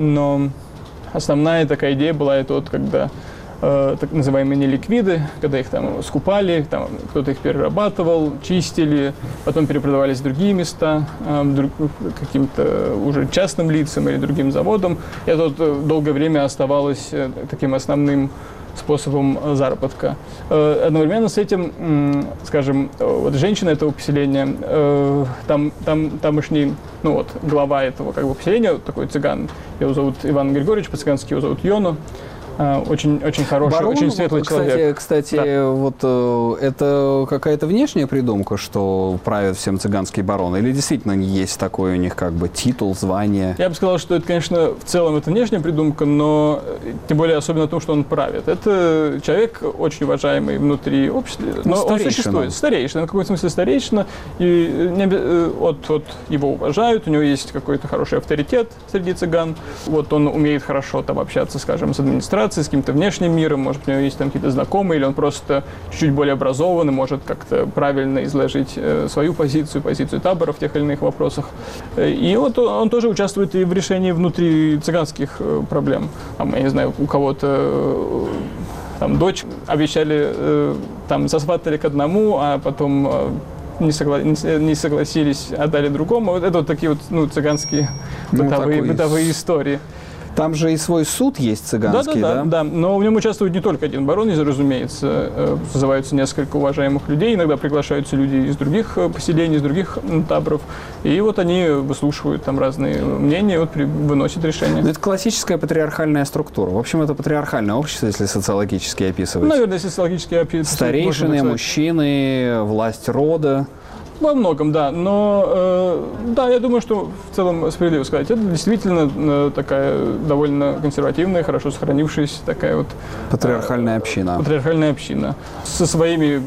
но основная такая идея была это вот когда э, так называемые неликвиды, когда их там скупали, там кто-то их перерабатывал, чистили, потом перепродавались в другие места, э, друг, каким-то уже частным лицам или другим заводам. И это вот долгое время оставалось э, таким основным способом заработка. Э, одновременно с этим, э, скажем, вот женщина этого поселения, э, там, там, тамошний, ну вот, глава этого как бы поселения, вот такой цыган, его зовут Иван Григорьевич, по-цыгански его зовут Йоно. Очень, очень хороший, Барон, очень светлый вот, кстати, человек. Кстати, да. вот э, это какая-то внешняя придумка, что правят всем цыганские бароны? Или действительно есть такой у них как бы титул, звание? Я бы сказал, что это, конечно, в целом это внешняя придумка, но тем более особенно в том, что он правит. Это человек очень уважаемый внутри общества, но ну, он существует. Старейшина, в каком-то смысле старейшина, и не, от, от его уважают, у него есть какой-то хороший авторитет среди цыган. Вот он умеет хорошо там общаться, скажем, с администрацией, с каким-то внешним миром, может, у него есть там какие-то знакомые, или он просто чуть-чуть более образован и может как-то правильно изложить э, свою позицию, позицию табора в тех или иных вопросах. И вот он, он тоже участвует и в решении внутри цыганских э, проблем. Там, я не знаю, у кого-то э, там дочь обещали, э, там, засватали к одному, а потом э, не, согла- не, не согласились, отдали другому. Вот это вот такие вот, ну, цыганские ну, бытовые, такой... бытовые истории. Там же и свой суд есть цыганский, да? Да, да, да, да. Но в нем участвует не только один барон, разумеется. Созываются несколько уважаемых людей, иногда приглашаются люди из других поселений, из других таборов. И вот они выслушивают там разные мнения, вот выносят решения. Но это классическая патриархальная структура. В общем, это патриархальное общество, если социологически описывать. Наверное, если социологически описывать. Старейшины, мужчины, власть рода. Во многом, да. Но, э, да, я думаю, что в целом справедливо сказать, это действительно э, такая довольно консервативная, хорошо сохранившаяся такая вот... Патриархальная э, община. Патриархальная община. Со своими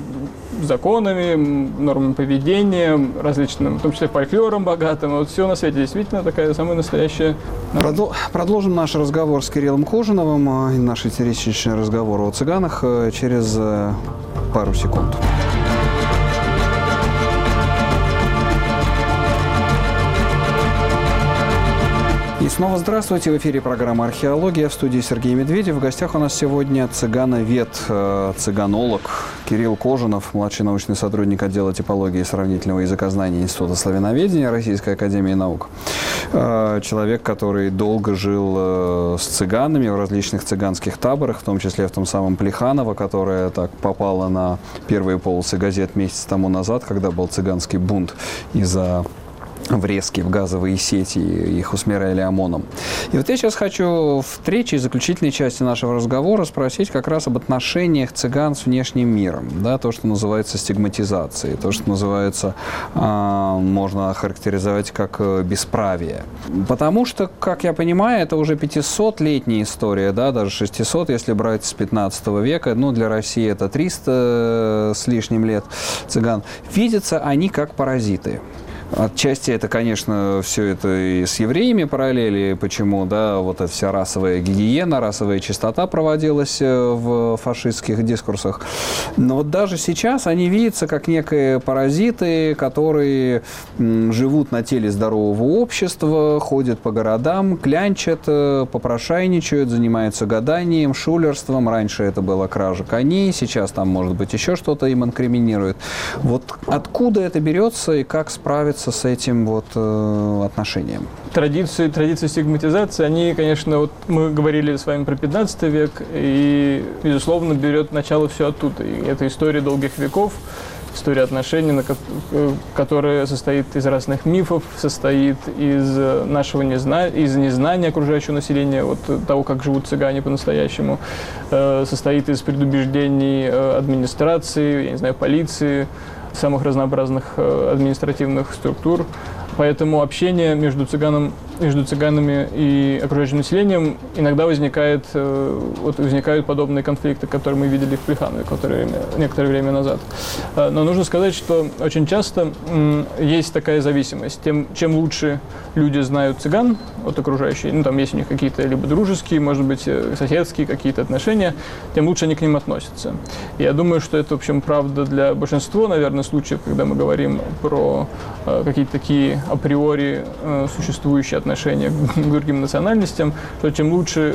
законами, нормами поведения, различным, в том числе фольклором богатым. Вот все на свете действительно такая самая настоящая... Продол- продолжим наш разговор с Кириллом Кожиновым, наш интереснейший разговор о цыганах через пару секунд. снова здравствуйте. В эфире программа «Археология». В студии Сергей Медведев. В гостях у нас сегодня цыгановед, цыганолог Кирилл Кожинов, младший научный сотрудник отдела типологии и сравнительного языкознания Института славяноведения Российской академии наук. Человек, который долго жил с цыганами в различных цыганских таборах, в том числе в том самом Плеханово, которое так попало на первые полосы газет месяц тому назад, когда был цыганский бунт из-за врезки в газовые сети, их усмиряли ОМОНом. И вот я сейчас хочу в третьей, заключительной части нашего разговора спросить как раз об отношениях цыган с внешним миром, да, то, что называется стигматизацией, то, что называется, э, можно охарактеризовать как бесправие. Потому что, как я понимаю, это уже пятисотлетняя история, да, даже шестисот, если брать с пятнадцатого века, ну, для России это триста с лишним лет цыган. Видятся они как паразиты. Отчасти это, конечно, все это и с евреями параллели, почему, да, вот эта вся расовая гигиена, расовая чистота проводилась в фашистских дискурсах. Но вот даже сейчас они видятся как некие паразиты, которые живут на теле здорового общества, ходят по городам, клянчат, попрошайничают, занимаются гаданием, шулерством. Раньше это была кража коней, сейчас там, может быть, еще что-то им инкриминирует. Вот откуда это берется и как справиться с этим вот э, отношением? Традиции, традиции стигматизации, они, конечно, вот мы говорили с вами про пятнадцатый век, и, безусловно, берет начало все оттуда. И это история долгих веков, история отношений, которая состоит из разных мифов, состоит из нашего незнания, из незнания окружающего населения, вот того, как живут цыгане по-настоящему, состоит из предубеждений администрации, я не знаю, полиции, самых разнообразных административных структур. Поэтому общение между, цыганом, между цыганами и окружающим населением иногда возникает, вот, возникают подобные конфликты, которые мы видели в Плеханове некоторое время назад. Но нужно сказать, что очень часто есть такая зависимость. Тем, чем лучше люди знают цыган от окружающих, ну там есть у них какие-то либо дружеские, может быть, соседские какие-то отношения, тем лучше они к ним относятся. Я думаю, что это, в общем, правда для большинства, наверное, случаев, когда мы говорим про какие-то такие априори э, существующие отношения к другим национальностям, что чем лучше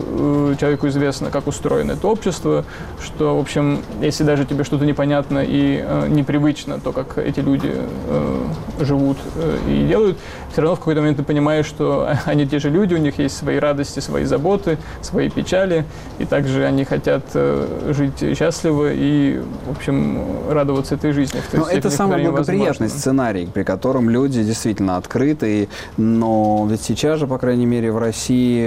э, человеку известно, как устроено это общество, что, в общем, если даже тебе что-то непонятно и э, непривычно, то, как эти люди э, живут э, и делают, все равно в какой-то момент ты понимаешь, что они те же люди, у них есть свои радости, свои заботы, свои печали, и также они хотят э, жить счастливо и, в общем, радоваться этой жизни. Но это самый благоприятный сценарий, при котором люди действительно открытые, но ведь сейчас же, по крайней мере, в России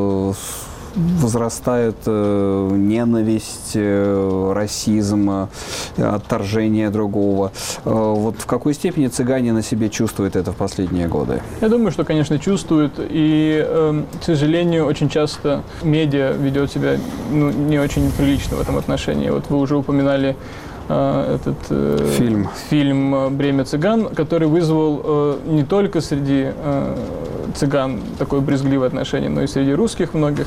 возрастает ненависть, расизм, отторжение другого. Вот в какой степени цыгане на себе чувствуют это в последние годы? Я думаю, что, конечно, чувствуют. И, к сожалению, очень часто медиа ведет себя, ну, не очень прилично в этом отношении. Вот вы уже упоминали этот э, фильм. фильм «Бремя цыган», который вызвал э, не только среди э, цыган такое брезгливое отношение, но и среди русских многих.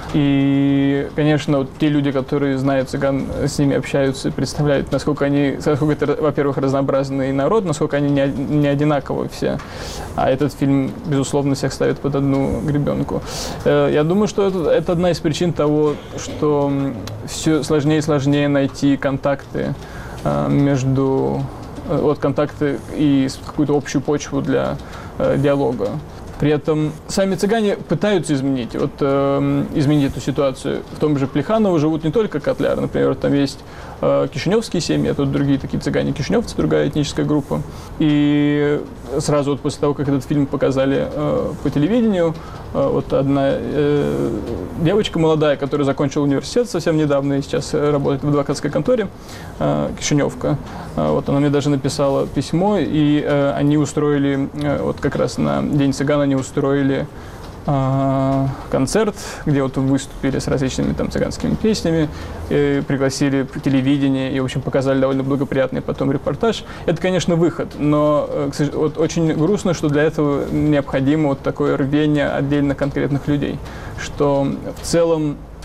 И, конечно, вот те люди, которые знают цыган, с ними общаются, представляют, насколько они, насколько это, во-первых, разнообразный народ, насколько они не, не одинаковые все. А этот фильм, безусловно, всех ставит под одну гребенку. Э, я думаю, что это, это одна из причин того, что все сложнее и сложнее найти контакты между, вот, контакты и какую-то общую почву для э, диалога. При этом сами цыгане пытаются изменить, вот, э, изменить эту ситуацию. В том же Плеханово живут не только котляры, например, там есть э, кишиневские семьи, а тут другие такие цыгане-кишиневцы, другая этническая группа. И сразу вот после того, как этот фильм показали э, по телевидению, э, вот одна э, девочка молодая, которая закончила университет совсем недавно и сейчас работает в адвокатской конторе, э, кишиневка, э, вот она мне даже написала письмо, и э, они устроили, э, вот как раз на День цыган они устроили э, концерт, где вот выступили с различными там цыганскими песнями, э, пригласили по телевидению и, в общем, показали довольно благоприятный потом репортаж. Это, конечно, выход, но э, вот очень грустно, что для этого необходимо вот такое рвение отдельно конкретных людей, что в целом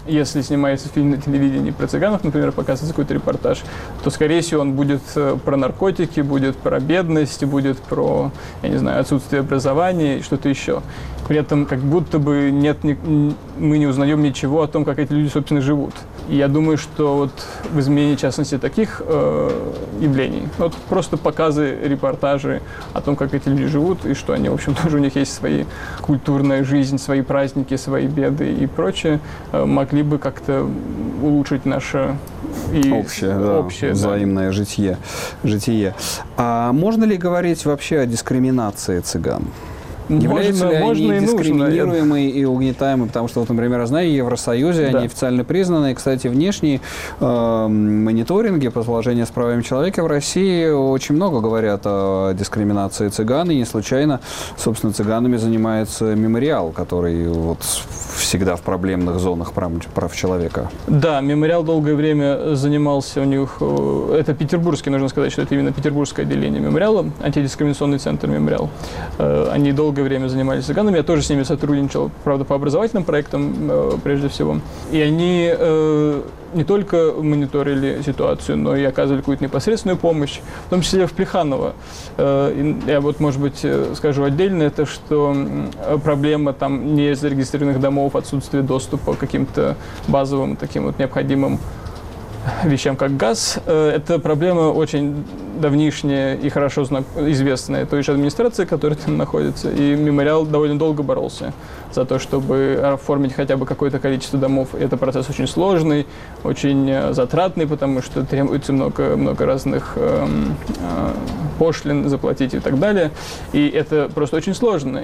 если снимается фильм на телевидении про цыганов, например, показывается какой-то репортаж, то, скорее всего, он будет про наркотики, будет про бедность, будет про, я не знаю, отсутствие образования и что-то еще. При этом как будто бы нет, ни, мы не узнаем ничего о том, как эти люди, собственно, живут. И я думаю, что вот в изменении, в частности, таких э, явлений, вот просто показы, репортажи о том, как эти люди живут, и что они, в общем, тоже у них есть свои культурная жизнь, свои праздники, свои беды и прочее, э, могли бы как-то улучшить наше и общее, да, общее взаимное да. житие. житие. А можно ли говорить вообще о дискриминации цыган? Являются можно, ли можно они и дискриминируемые и угнетаемые? Потому что, вот, например, я знаю, в Евросоюзе да. они официально признаны. И, кстати, внешние э, мониторинги по положению с правами человека в России очень много говорят о дискриминации цыган. И не случайно, собственно, цыганами занимается мемориал, который вот всегда в проблемных зонах прав, прав человека. Да, мемориал долгое время занимался у них... Это петербургский, нужно сказать, что это именно петербургское отделение мемориала, антидискриминационный центр мемориал. Они долго время занимались цыганами, я тоже с ними сотрудничал, правда, по образовательным проектам э, прежде всего. И они э, не только мониторили ситуацию, но и оказывали какую-то непосредственную помощь, в том числе в Плеханово. Э, я вот, может быть, скажу отдельно, это что проблема там незарегистрированных домов, отсутствие доступа к каким-то базовым, таким вот необходимым вещам, как газ, это проблема очень давнишняя и хорошо известная той же администрации, которая там находится. И мемориал довольно долго боролся за то, чтобы оформить хотя бы какое-то количество домов. Это процесс очень сложный, очень затратный, потому что требуется много, много разных э, э, пошлин заплатить и так далее. И это просто очень сложно.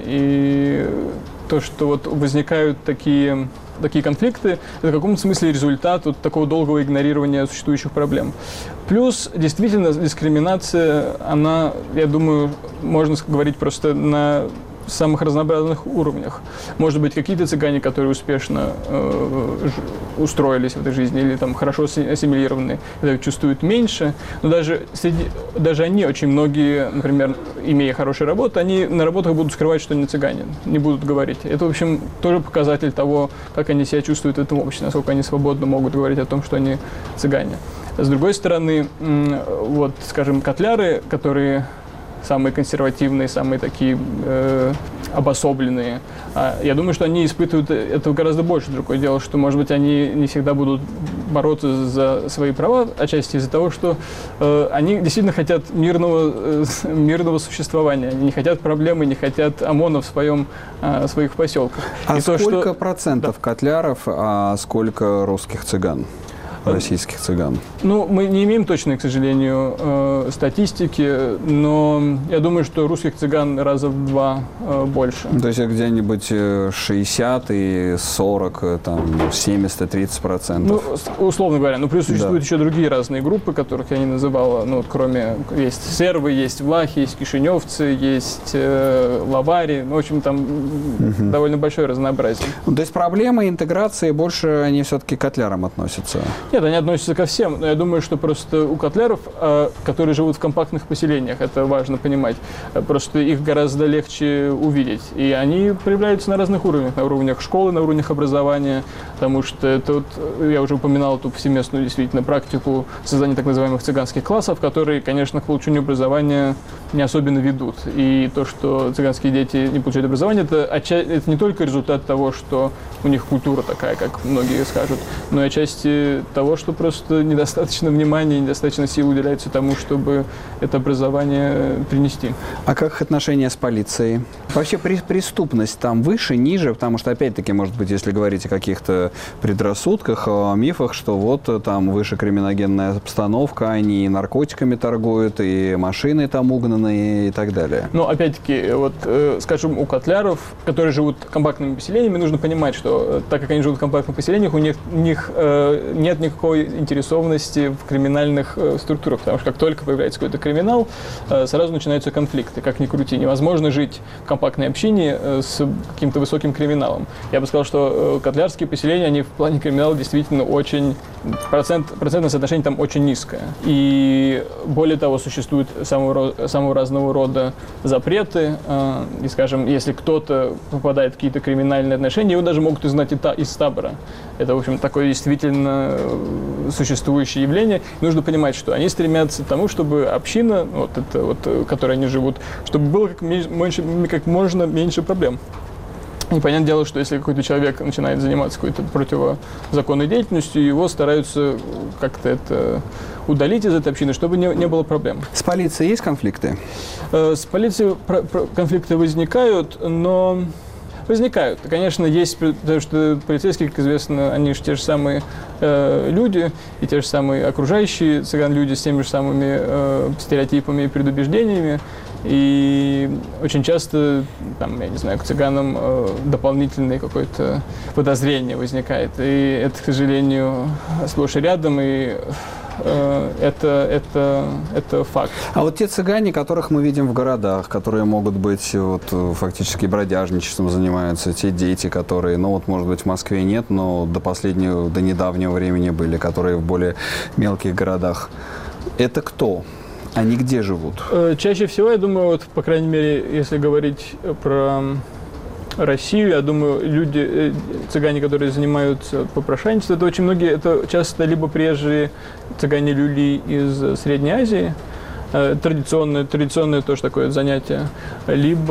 И то, что вот возникают такие... Такие конфликты – это в каком-то смысле результат вот такого долгого игнорирования существующих проблем. Плюс, действительно, дискриминация, она, я думаю, можно говорить просто на самых разнообразных уровнях. Может быть, какие-то цыгане, которые успешно э, устроились в этой жизни или там хорошо ассимилированы, это чувствуют меньше, но даже, среди, даже они, очень многие, например, имея хорошую работу, они на работах будут скрывать, что они цыгане, не будут говорить. Это, в общем, тоже показатель того, как они себя чувствуют в этом обществе, насколько они свободно могут говорить о том, что они цыгане. С другой стороны, вот, скажем, котляры, которые самые консервативные, самые такие э, обособленные. А я думаю, что они испытывают этого гораздо больше. Другое дело, что, может быть, они не всегда будут бороться за свои права, отчасти из-за того, что э, они действительно хотят мирного, э, мирного существования. Они не хотят проблемы, не хотят ОМОНа в своем, э, своих поселках. А И сколько то, что... процентов да. котляров, а сколько русских цыган? Российских цыган? Ну, мы не имеем точной, к сожалению, э, статистики, но я думаю, что русских цыган раза в два э, больше. То есть где-нибудь шестьдесят и сорок, там, семьдесят и тридцать процентов? Ну, условно говоря. Ну, плюс существуют да. еще другие разные группы, которых я не называла. Ну, вот, кроме, есть сербы, есть влахи, есть кишиневцы, есть э, лавари. Ну, в общем, там угу. довольно большое разнообразие. Ну, то есть проблема интеграции больше, они все-таки к котлярам относятся? Нет, они относятся ко всем, но я думаю, что просто у котляров, которые живут в компактных поселениях, это важно понимать, просто их гораздо легче увидеть. И они проявляются на разных уровнях, на уровнях школы, на уровнях образования, потому что это вот, я уже упоминал эту повсеместную действительно практику создания так называемых цыганских классов, которые, конечно, к получению образования не особенно ведут. И то, что цыганские дети не получают образование, это, это не только результат того, что у них культура такая, как многие скажут, но и отчасти того, что просто недостаточно внимания, недостаточно сил уделяется тому, чтобы это образование принести. А как их отношения с полицией? Вообще преступность там выше, ниже? Потому что, опять-таки, может быть, если говорить о каких-то предрассудках, о мифах, что вот там выше криминогенная обстановка, они наркотиками торгуют, и машины там угнанные и так далее. Но, опять-таки, вот, э, скажем, у котляров, которые живут компактными поселениями, нужно понимать, что так как они живут в компактных поселениях, у них, у них э, нет никакого никакой интересованности в криминальных э, структурах, потому что как только появляется какой-то криминал, э, сразу начинаются конфликты, как ни крути. Невозможно жить в компактной общине э, с каким-то высоким криминалом. Я бы сказал, что э, котлярские поселения, они в плане криминала действительно очень... Процент, процентное соотношение там очень низкое. И более того, существуют самого, самого разного рода запреты. Э, и, скажем, если кто-то попадает в какие-то криминальные отношения, его даже могут узнать и та, из табора. Это, в общем, такое действительно существующее явление. И нужно понимать, что они стремятся к тому, чтобы община, вот это, вот, в которой они живут, чтобы было как, меньше, как можно меньше проблем. И понятное дело, что если какой-то человек начинает заниматься какой-то противозаконной деятельностью, его стараются как-то это удалить из этой общины, чтобы не, не было проблем. С полицией есть конфликты? С полицией конфликты возникают, но... Возникают. Конечно, есть, потому что полицейские, как известно, они же те же самые э, люди, и те же самые окружающие цыган люди с теми же самыми э, стереотипами и предубеждениями. И очень часто, там, я не знаю, к цыганам э, дополнительное какое-то подозрение возникает. И это, к сожалению, сплошь и рядом, и э, это, это, это факт. А вот те цыгане, которых мы видим в городах, которые могут быть вот, фактически бродяжничеством занимаются, те дети, которые, ну вот, может быть, в Москве нет, но до последнего, до недавнего времени были, которые в более мелких городах. Это кто? Они где живут? Чаще всего, я думаю, вот, по крайней мере, если говорить про Россию, я думаю, люди, цыгане, которые занимаются попрошайничеством, это очень многие, это часто либо приезжие цыгане-люли из Средней Азии, традиционное, традиционное тоже такое занятие, либо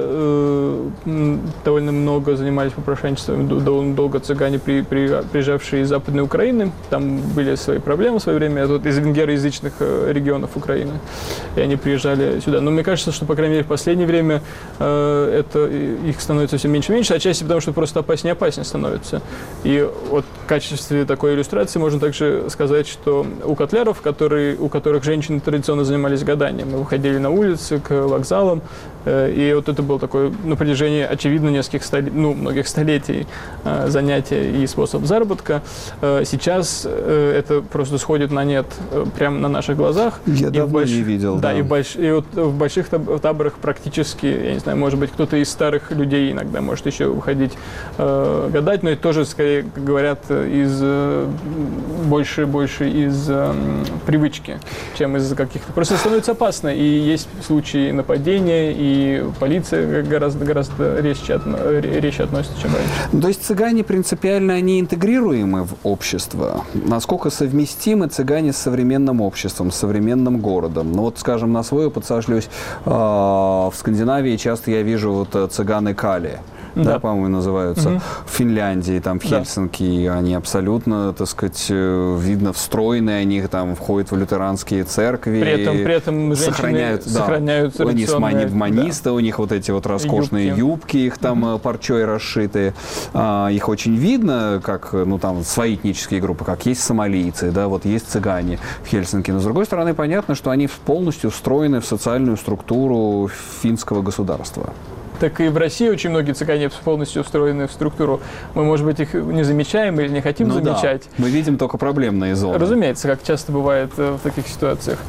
э, довольно много занимались попрошайничеством, довольно долго цыгане, при, при, приезжавшие из Западной Украины, там были свои проблемы в свое время, а тут из венгероязычных регионов Украины, и они приезжали сюда. Но мне кажется, что, по крайней мере, в последнее время э, это, их становится все меньше и меньше, отчасти потому, что просто опаснее и опаснее становится. И вот в качестве такой иллюстрации можно также сказать, что у котляров, которые, у которых женщины традиционно занимались гаданием. Мы выходили на улицы, к вокзалам, и вот это было такое на протяжении, очевидно, нескольких столетий, ну, многих столетий занятия и способ заработка. Сейчас это просто сходит на нет прямо на наших глазах. Я давно больш... не видел. Да, да. И, больш... и вот в больших таборах практически, я не знаю, может быть, кто-то из старых людей иногда может еще выходить э, гадать, но это тоже, скорее, как говорят, из больше, больше из э, привычки, чем из каких-то... Просто становится опасно, и есть случаи нападения, и полиция гораздо, гораздо резче, отно, резче относится, чем раньше. Ну, то есть цыгане принципиально, они интегрируемы в общество? Насколько совместимы цыгане с современным обществом, с современным городом? Ну вот, скажем, на свой опыт сошлюсь, э, в Скандинавии часто я вижу вот цыганы Кали. Да, да, по-моему, называются. Угу. В Финляндии, там, в Хельсинки, да. Они абсолютно, так сказать, видно, встроенные, они там входят в лютеранские церкви. При этом, при этом сохраняют, да, сохраняют они манисты, да. У них вот эти вот роскошные юбки, юбки их там угу. парчой расшиты. А, их очень видно, как, ну, там, свои этнические группы, как есть сомалийцы, да, вот есть цыгане в Хельсинки. Но, с другой стороны, понятно, что они полностью встроены в социальную структуру финского государства. Так и в России очень многие цыгане полностью встроены в структуру. Мы, может быть, их не замечаем или не хотим ну замечать. Да. Мы видим только проблемные зоны. Разумеется, как часто бывает в таких ситуациях.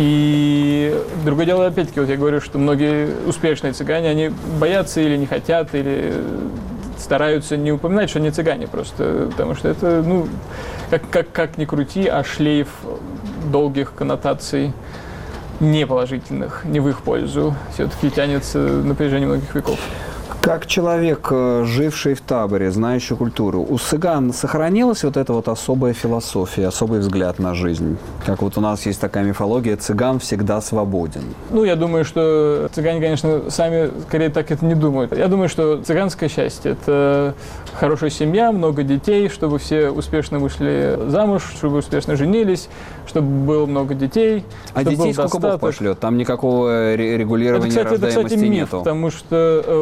И другое дело, опять-таки, вот я говорю, что многие успешные цыгане, они боятся или не хотят, или стараются не упоминать, что они цыгане просто, потому что это, ну, как, как, как ни крути, а шлейф долгих коннотаций неположительных, не в их пользу, все-таки тянется на протяжении многих веков. Как человек, живший в таборе, знающий культуру, у цыган сохранилась вот эта вот особая философия, особый взгляд на жизнь? Как вот у нас есть такая мифология, цыган всегда свободен. Ну, я думаю, что цыгане, конечно, сами скорее так это не думают. Я думаю, что цыганское счастье – это хорошая семья, много детей, чтобы все успешно вышли замуж, чтобы успешно женились, чтобы было много детей. А детей сколько Бог пошлет? Там никакого регулирования это, кстати, рождаемости это, кстати, миф, нету. Потому что вот у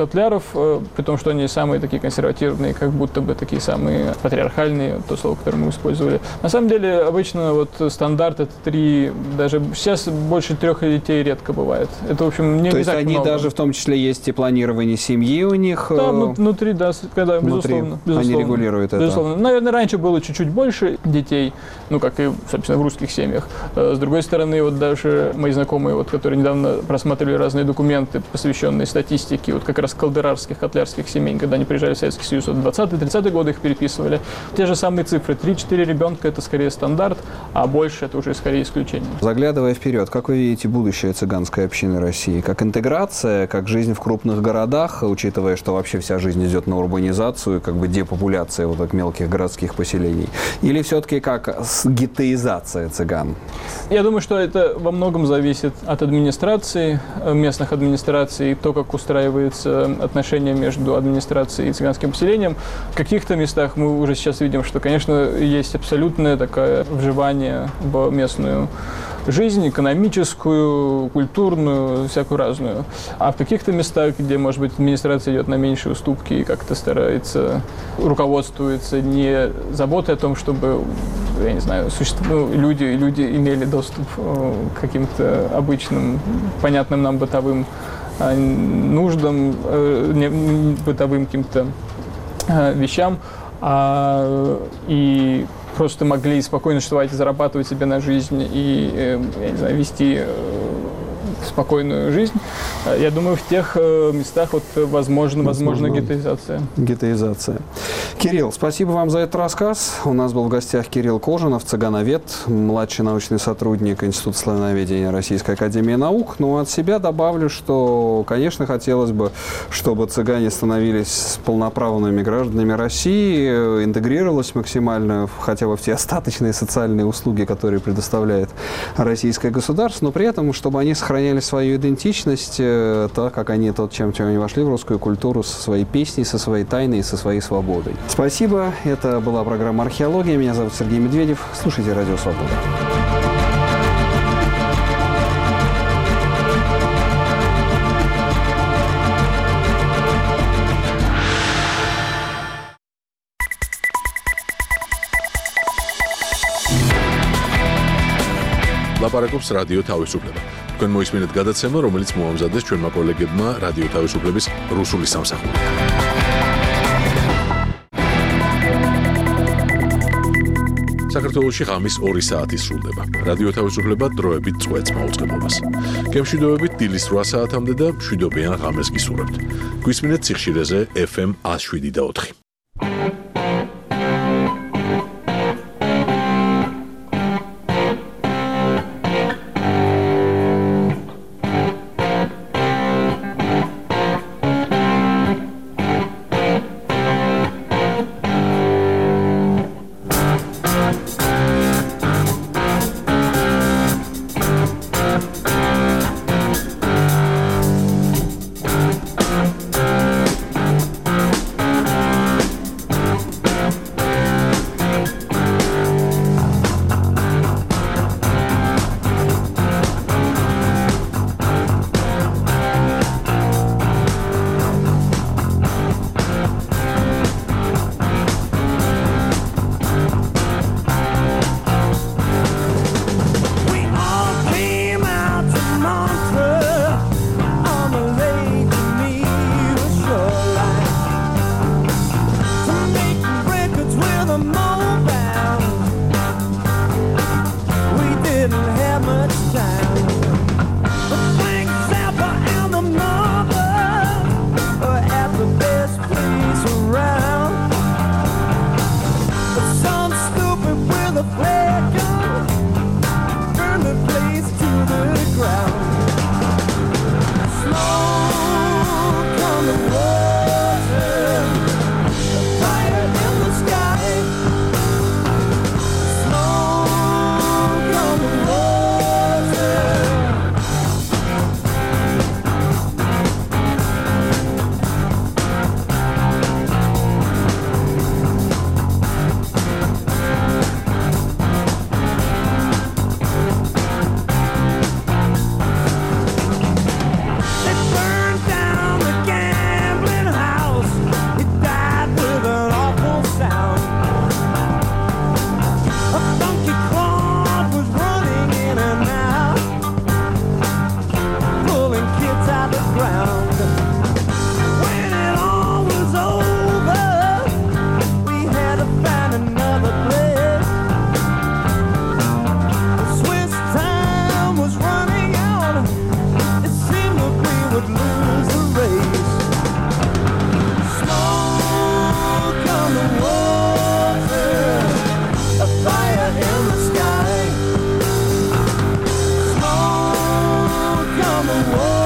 котляров, при том, что они самые такие консервативные, как будто бы такие самые патриархальные, то слово, которое мы использовали. На самом деле, обычно вот стандарт это три, даже сейчас больше трех детей редко бывает. Это, в общем, не, То не есть так они много. даже в том числе есть и планирование семьи у них? Да, внутри, да, когда, внутри безусловно, безусловно. Они регулируют это? Безусловно. Наверное, раньше было чуть-чуть больше детей, ну, как и, собственно, в русских семьях. С другой стороны, вот даже мои знакомые, вот, которые недавно просматривали разные документы, посвященные статистике, вот как раз колдырарских, котлярских семей, когда они приезжали в Советский Союз, вот в двадцатые-тридцатые годы их переписывали. Те же самые цифры. три-четыре ребенка – это скорее стандарт, а больше – это уже скорее исключение. Заглядывая вперед, как вы видите будущее цыганской общины России? Как интеграция, как жизнь в крупных городах, учитывая, что вообще вся жизнь идет на урбанизацию, как бы депопуляция вот так мелких городских поселений? Или все-таки как геттоизация цыган? Я думаю, что это во многом зависит от администрации, местных администраций, то, как устраиваются отношения между администрацией и цыганским поселением. В каких-то местах мы уже сейчас видим, что, конечно, есть абсолютное такое вживание в местную жизнь, экономическую, культурную, всякую разную. А в каких-то местах, где, может быть, администрация идет на меньшие уступки и как-то старается, руководствуется не заботой о том, чтобы, я не знаю, существ... ну, люди, люди имели доступ к каким-то обычным, понятным нам бытовым нуждам, бытовым каким-то вещам, а, и просто могли спокойно существовать и зарабатывать себе на жизнь и, я не знаю, вести спокойную жизнь. Я думаю, в тех местах вот возможно, возможно, возможно геттоизация. Геттоизация. Кирилл, спасибо вам за этот рассказ. У нас был в гостях Кирилл Кожинов, цыгановед, младший научный сотрудник Института славяноведения Российской академии наук. Но от себя добавлю, что, конечно, хотелось бы, чтобы цыгане становились полноправными гражданами России, интегрировалось максимально хотя бы в те остаточные социальные услуги, которые предоставляет российское государство, но при этом, чтобы они сохраняли свою идентичность, так как они тот, чем, чем они вошли в русскую культуру, со своей песней, со своей тайной, со своей свободой. Спасибо. Это была программа «Археология». Меня зовут Сергей Медведев. Слушайте «Радио Свобода». ლაპარაკობს რადიო თავისუფლება. თქვენ მოისმინეთ გადაცემა, რომელიც მოამზადეს ჩვენმა კოლეგებმა რადიო თავისუფლების რუსული სამსახური. საქართველოში ღამის ორი საათი სრულდება. რადიო თავისუფლება დროებით წვეთს მაუწყებლობას. გემშვიდობებით დილის რვა საათამდე და მშვიდობიან ღამეს გისურვებთ. გვისმინეთ სიხშირეზე ეფ ემ εκατო შვიდი და ოთხი. ground. When it all was over, we had to find another place. Swiss time was running out. It seemed that we would lose the race. Smoke on the water, a fire in the sky. Smoke on the water.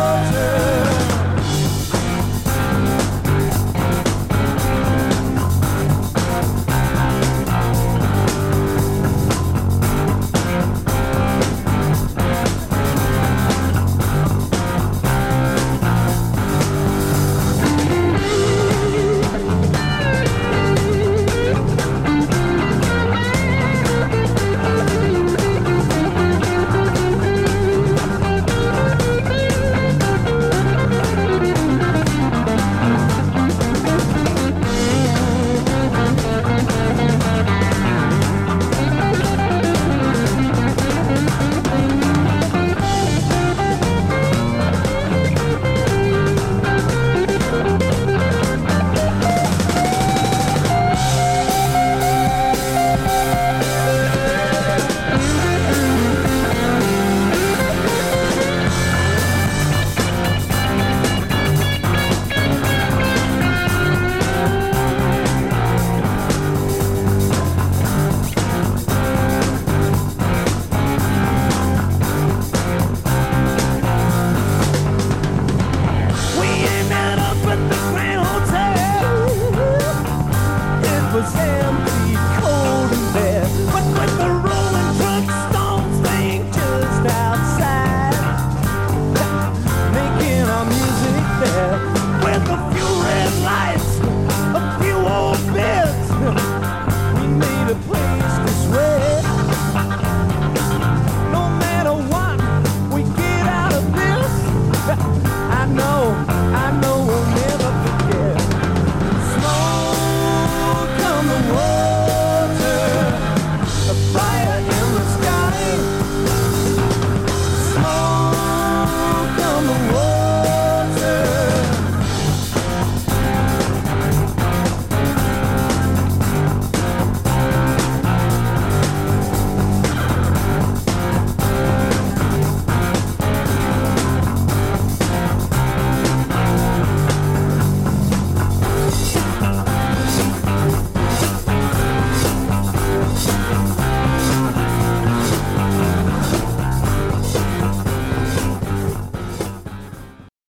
We ended up at the Grand Hotel. It was empty, cold and bare, but with the rolling truck stones playing just outside, making our music there.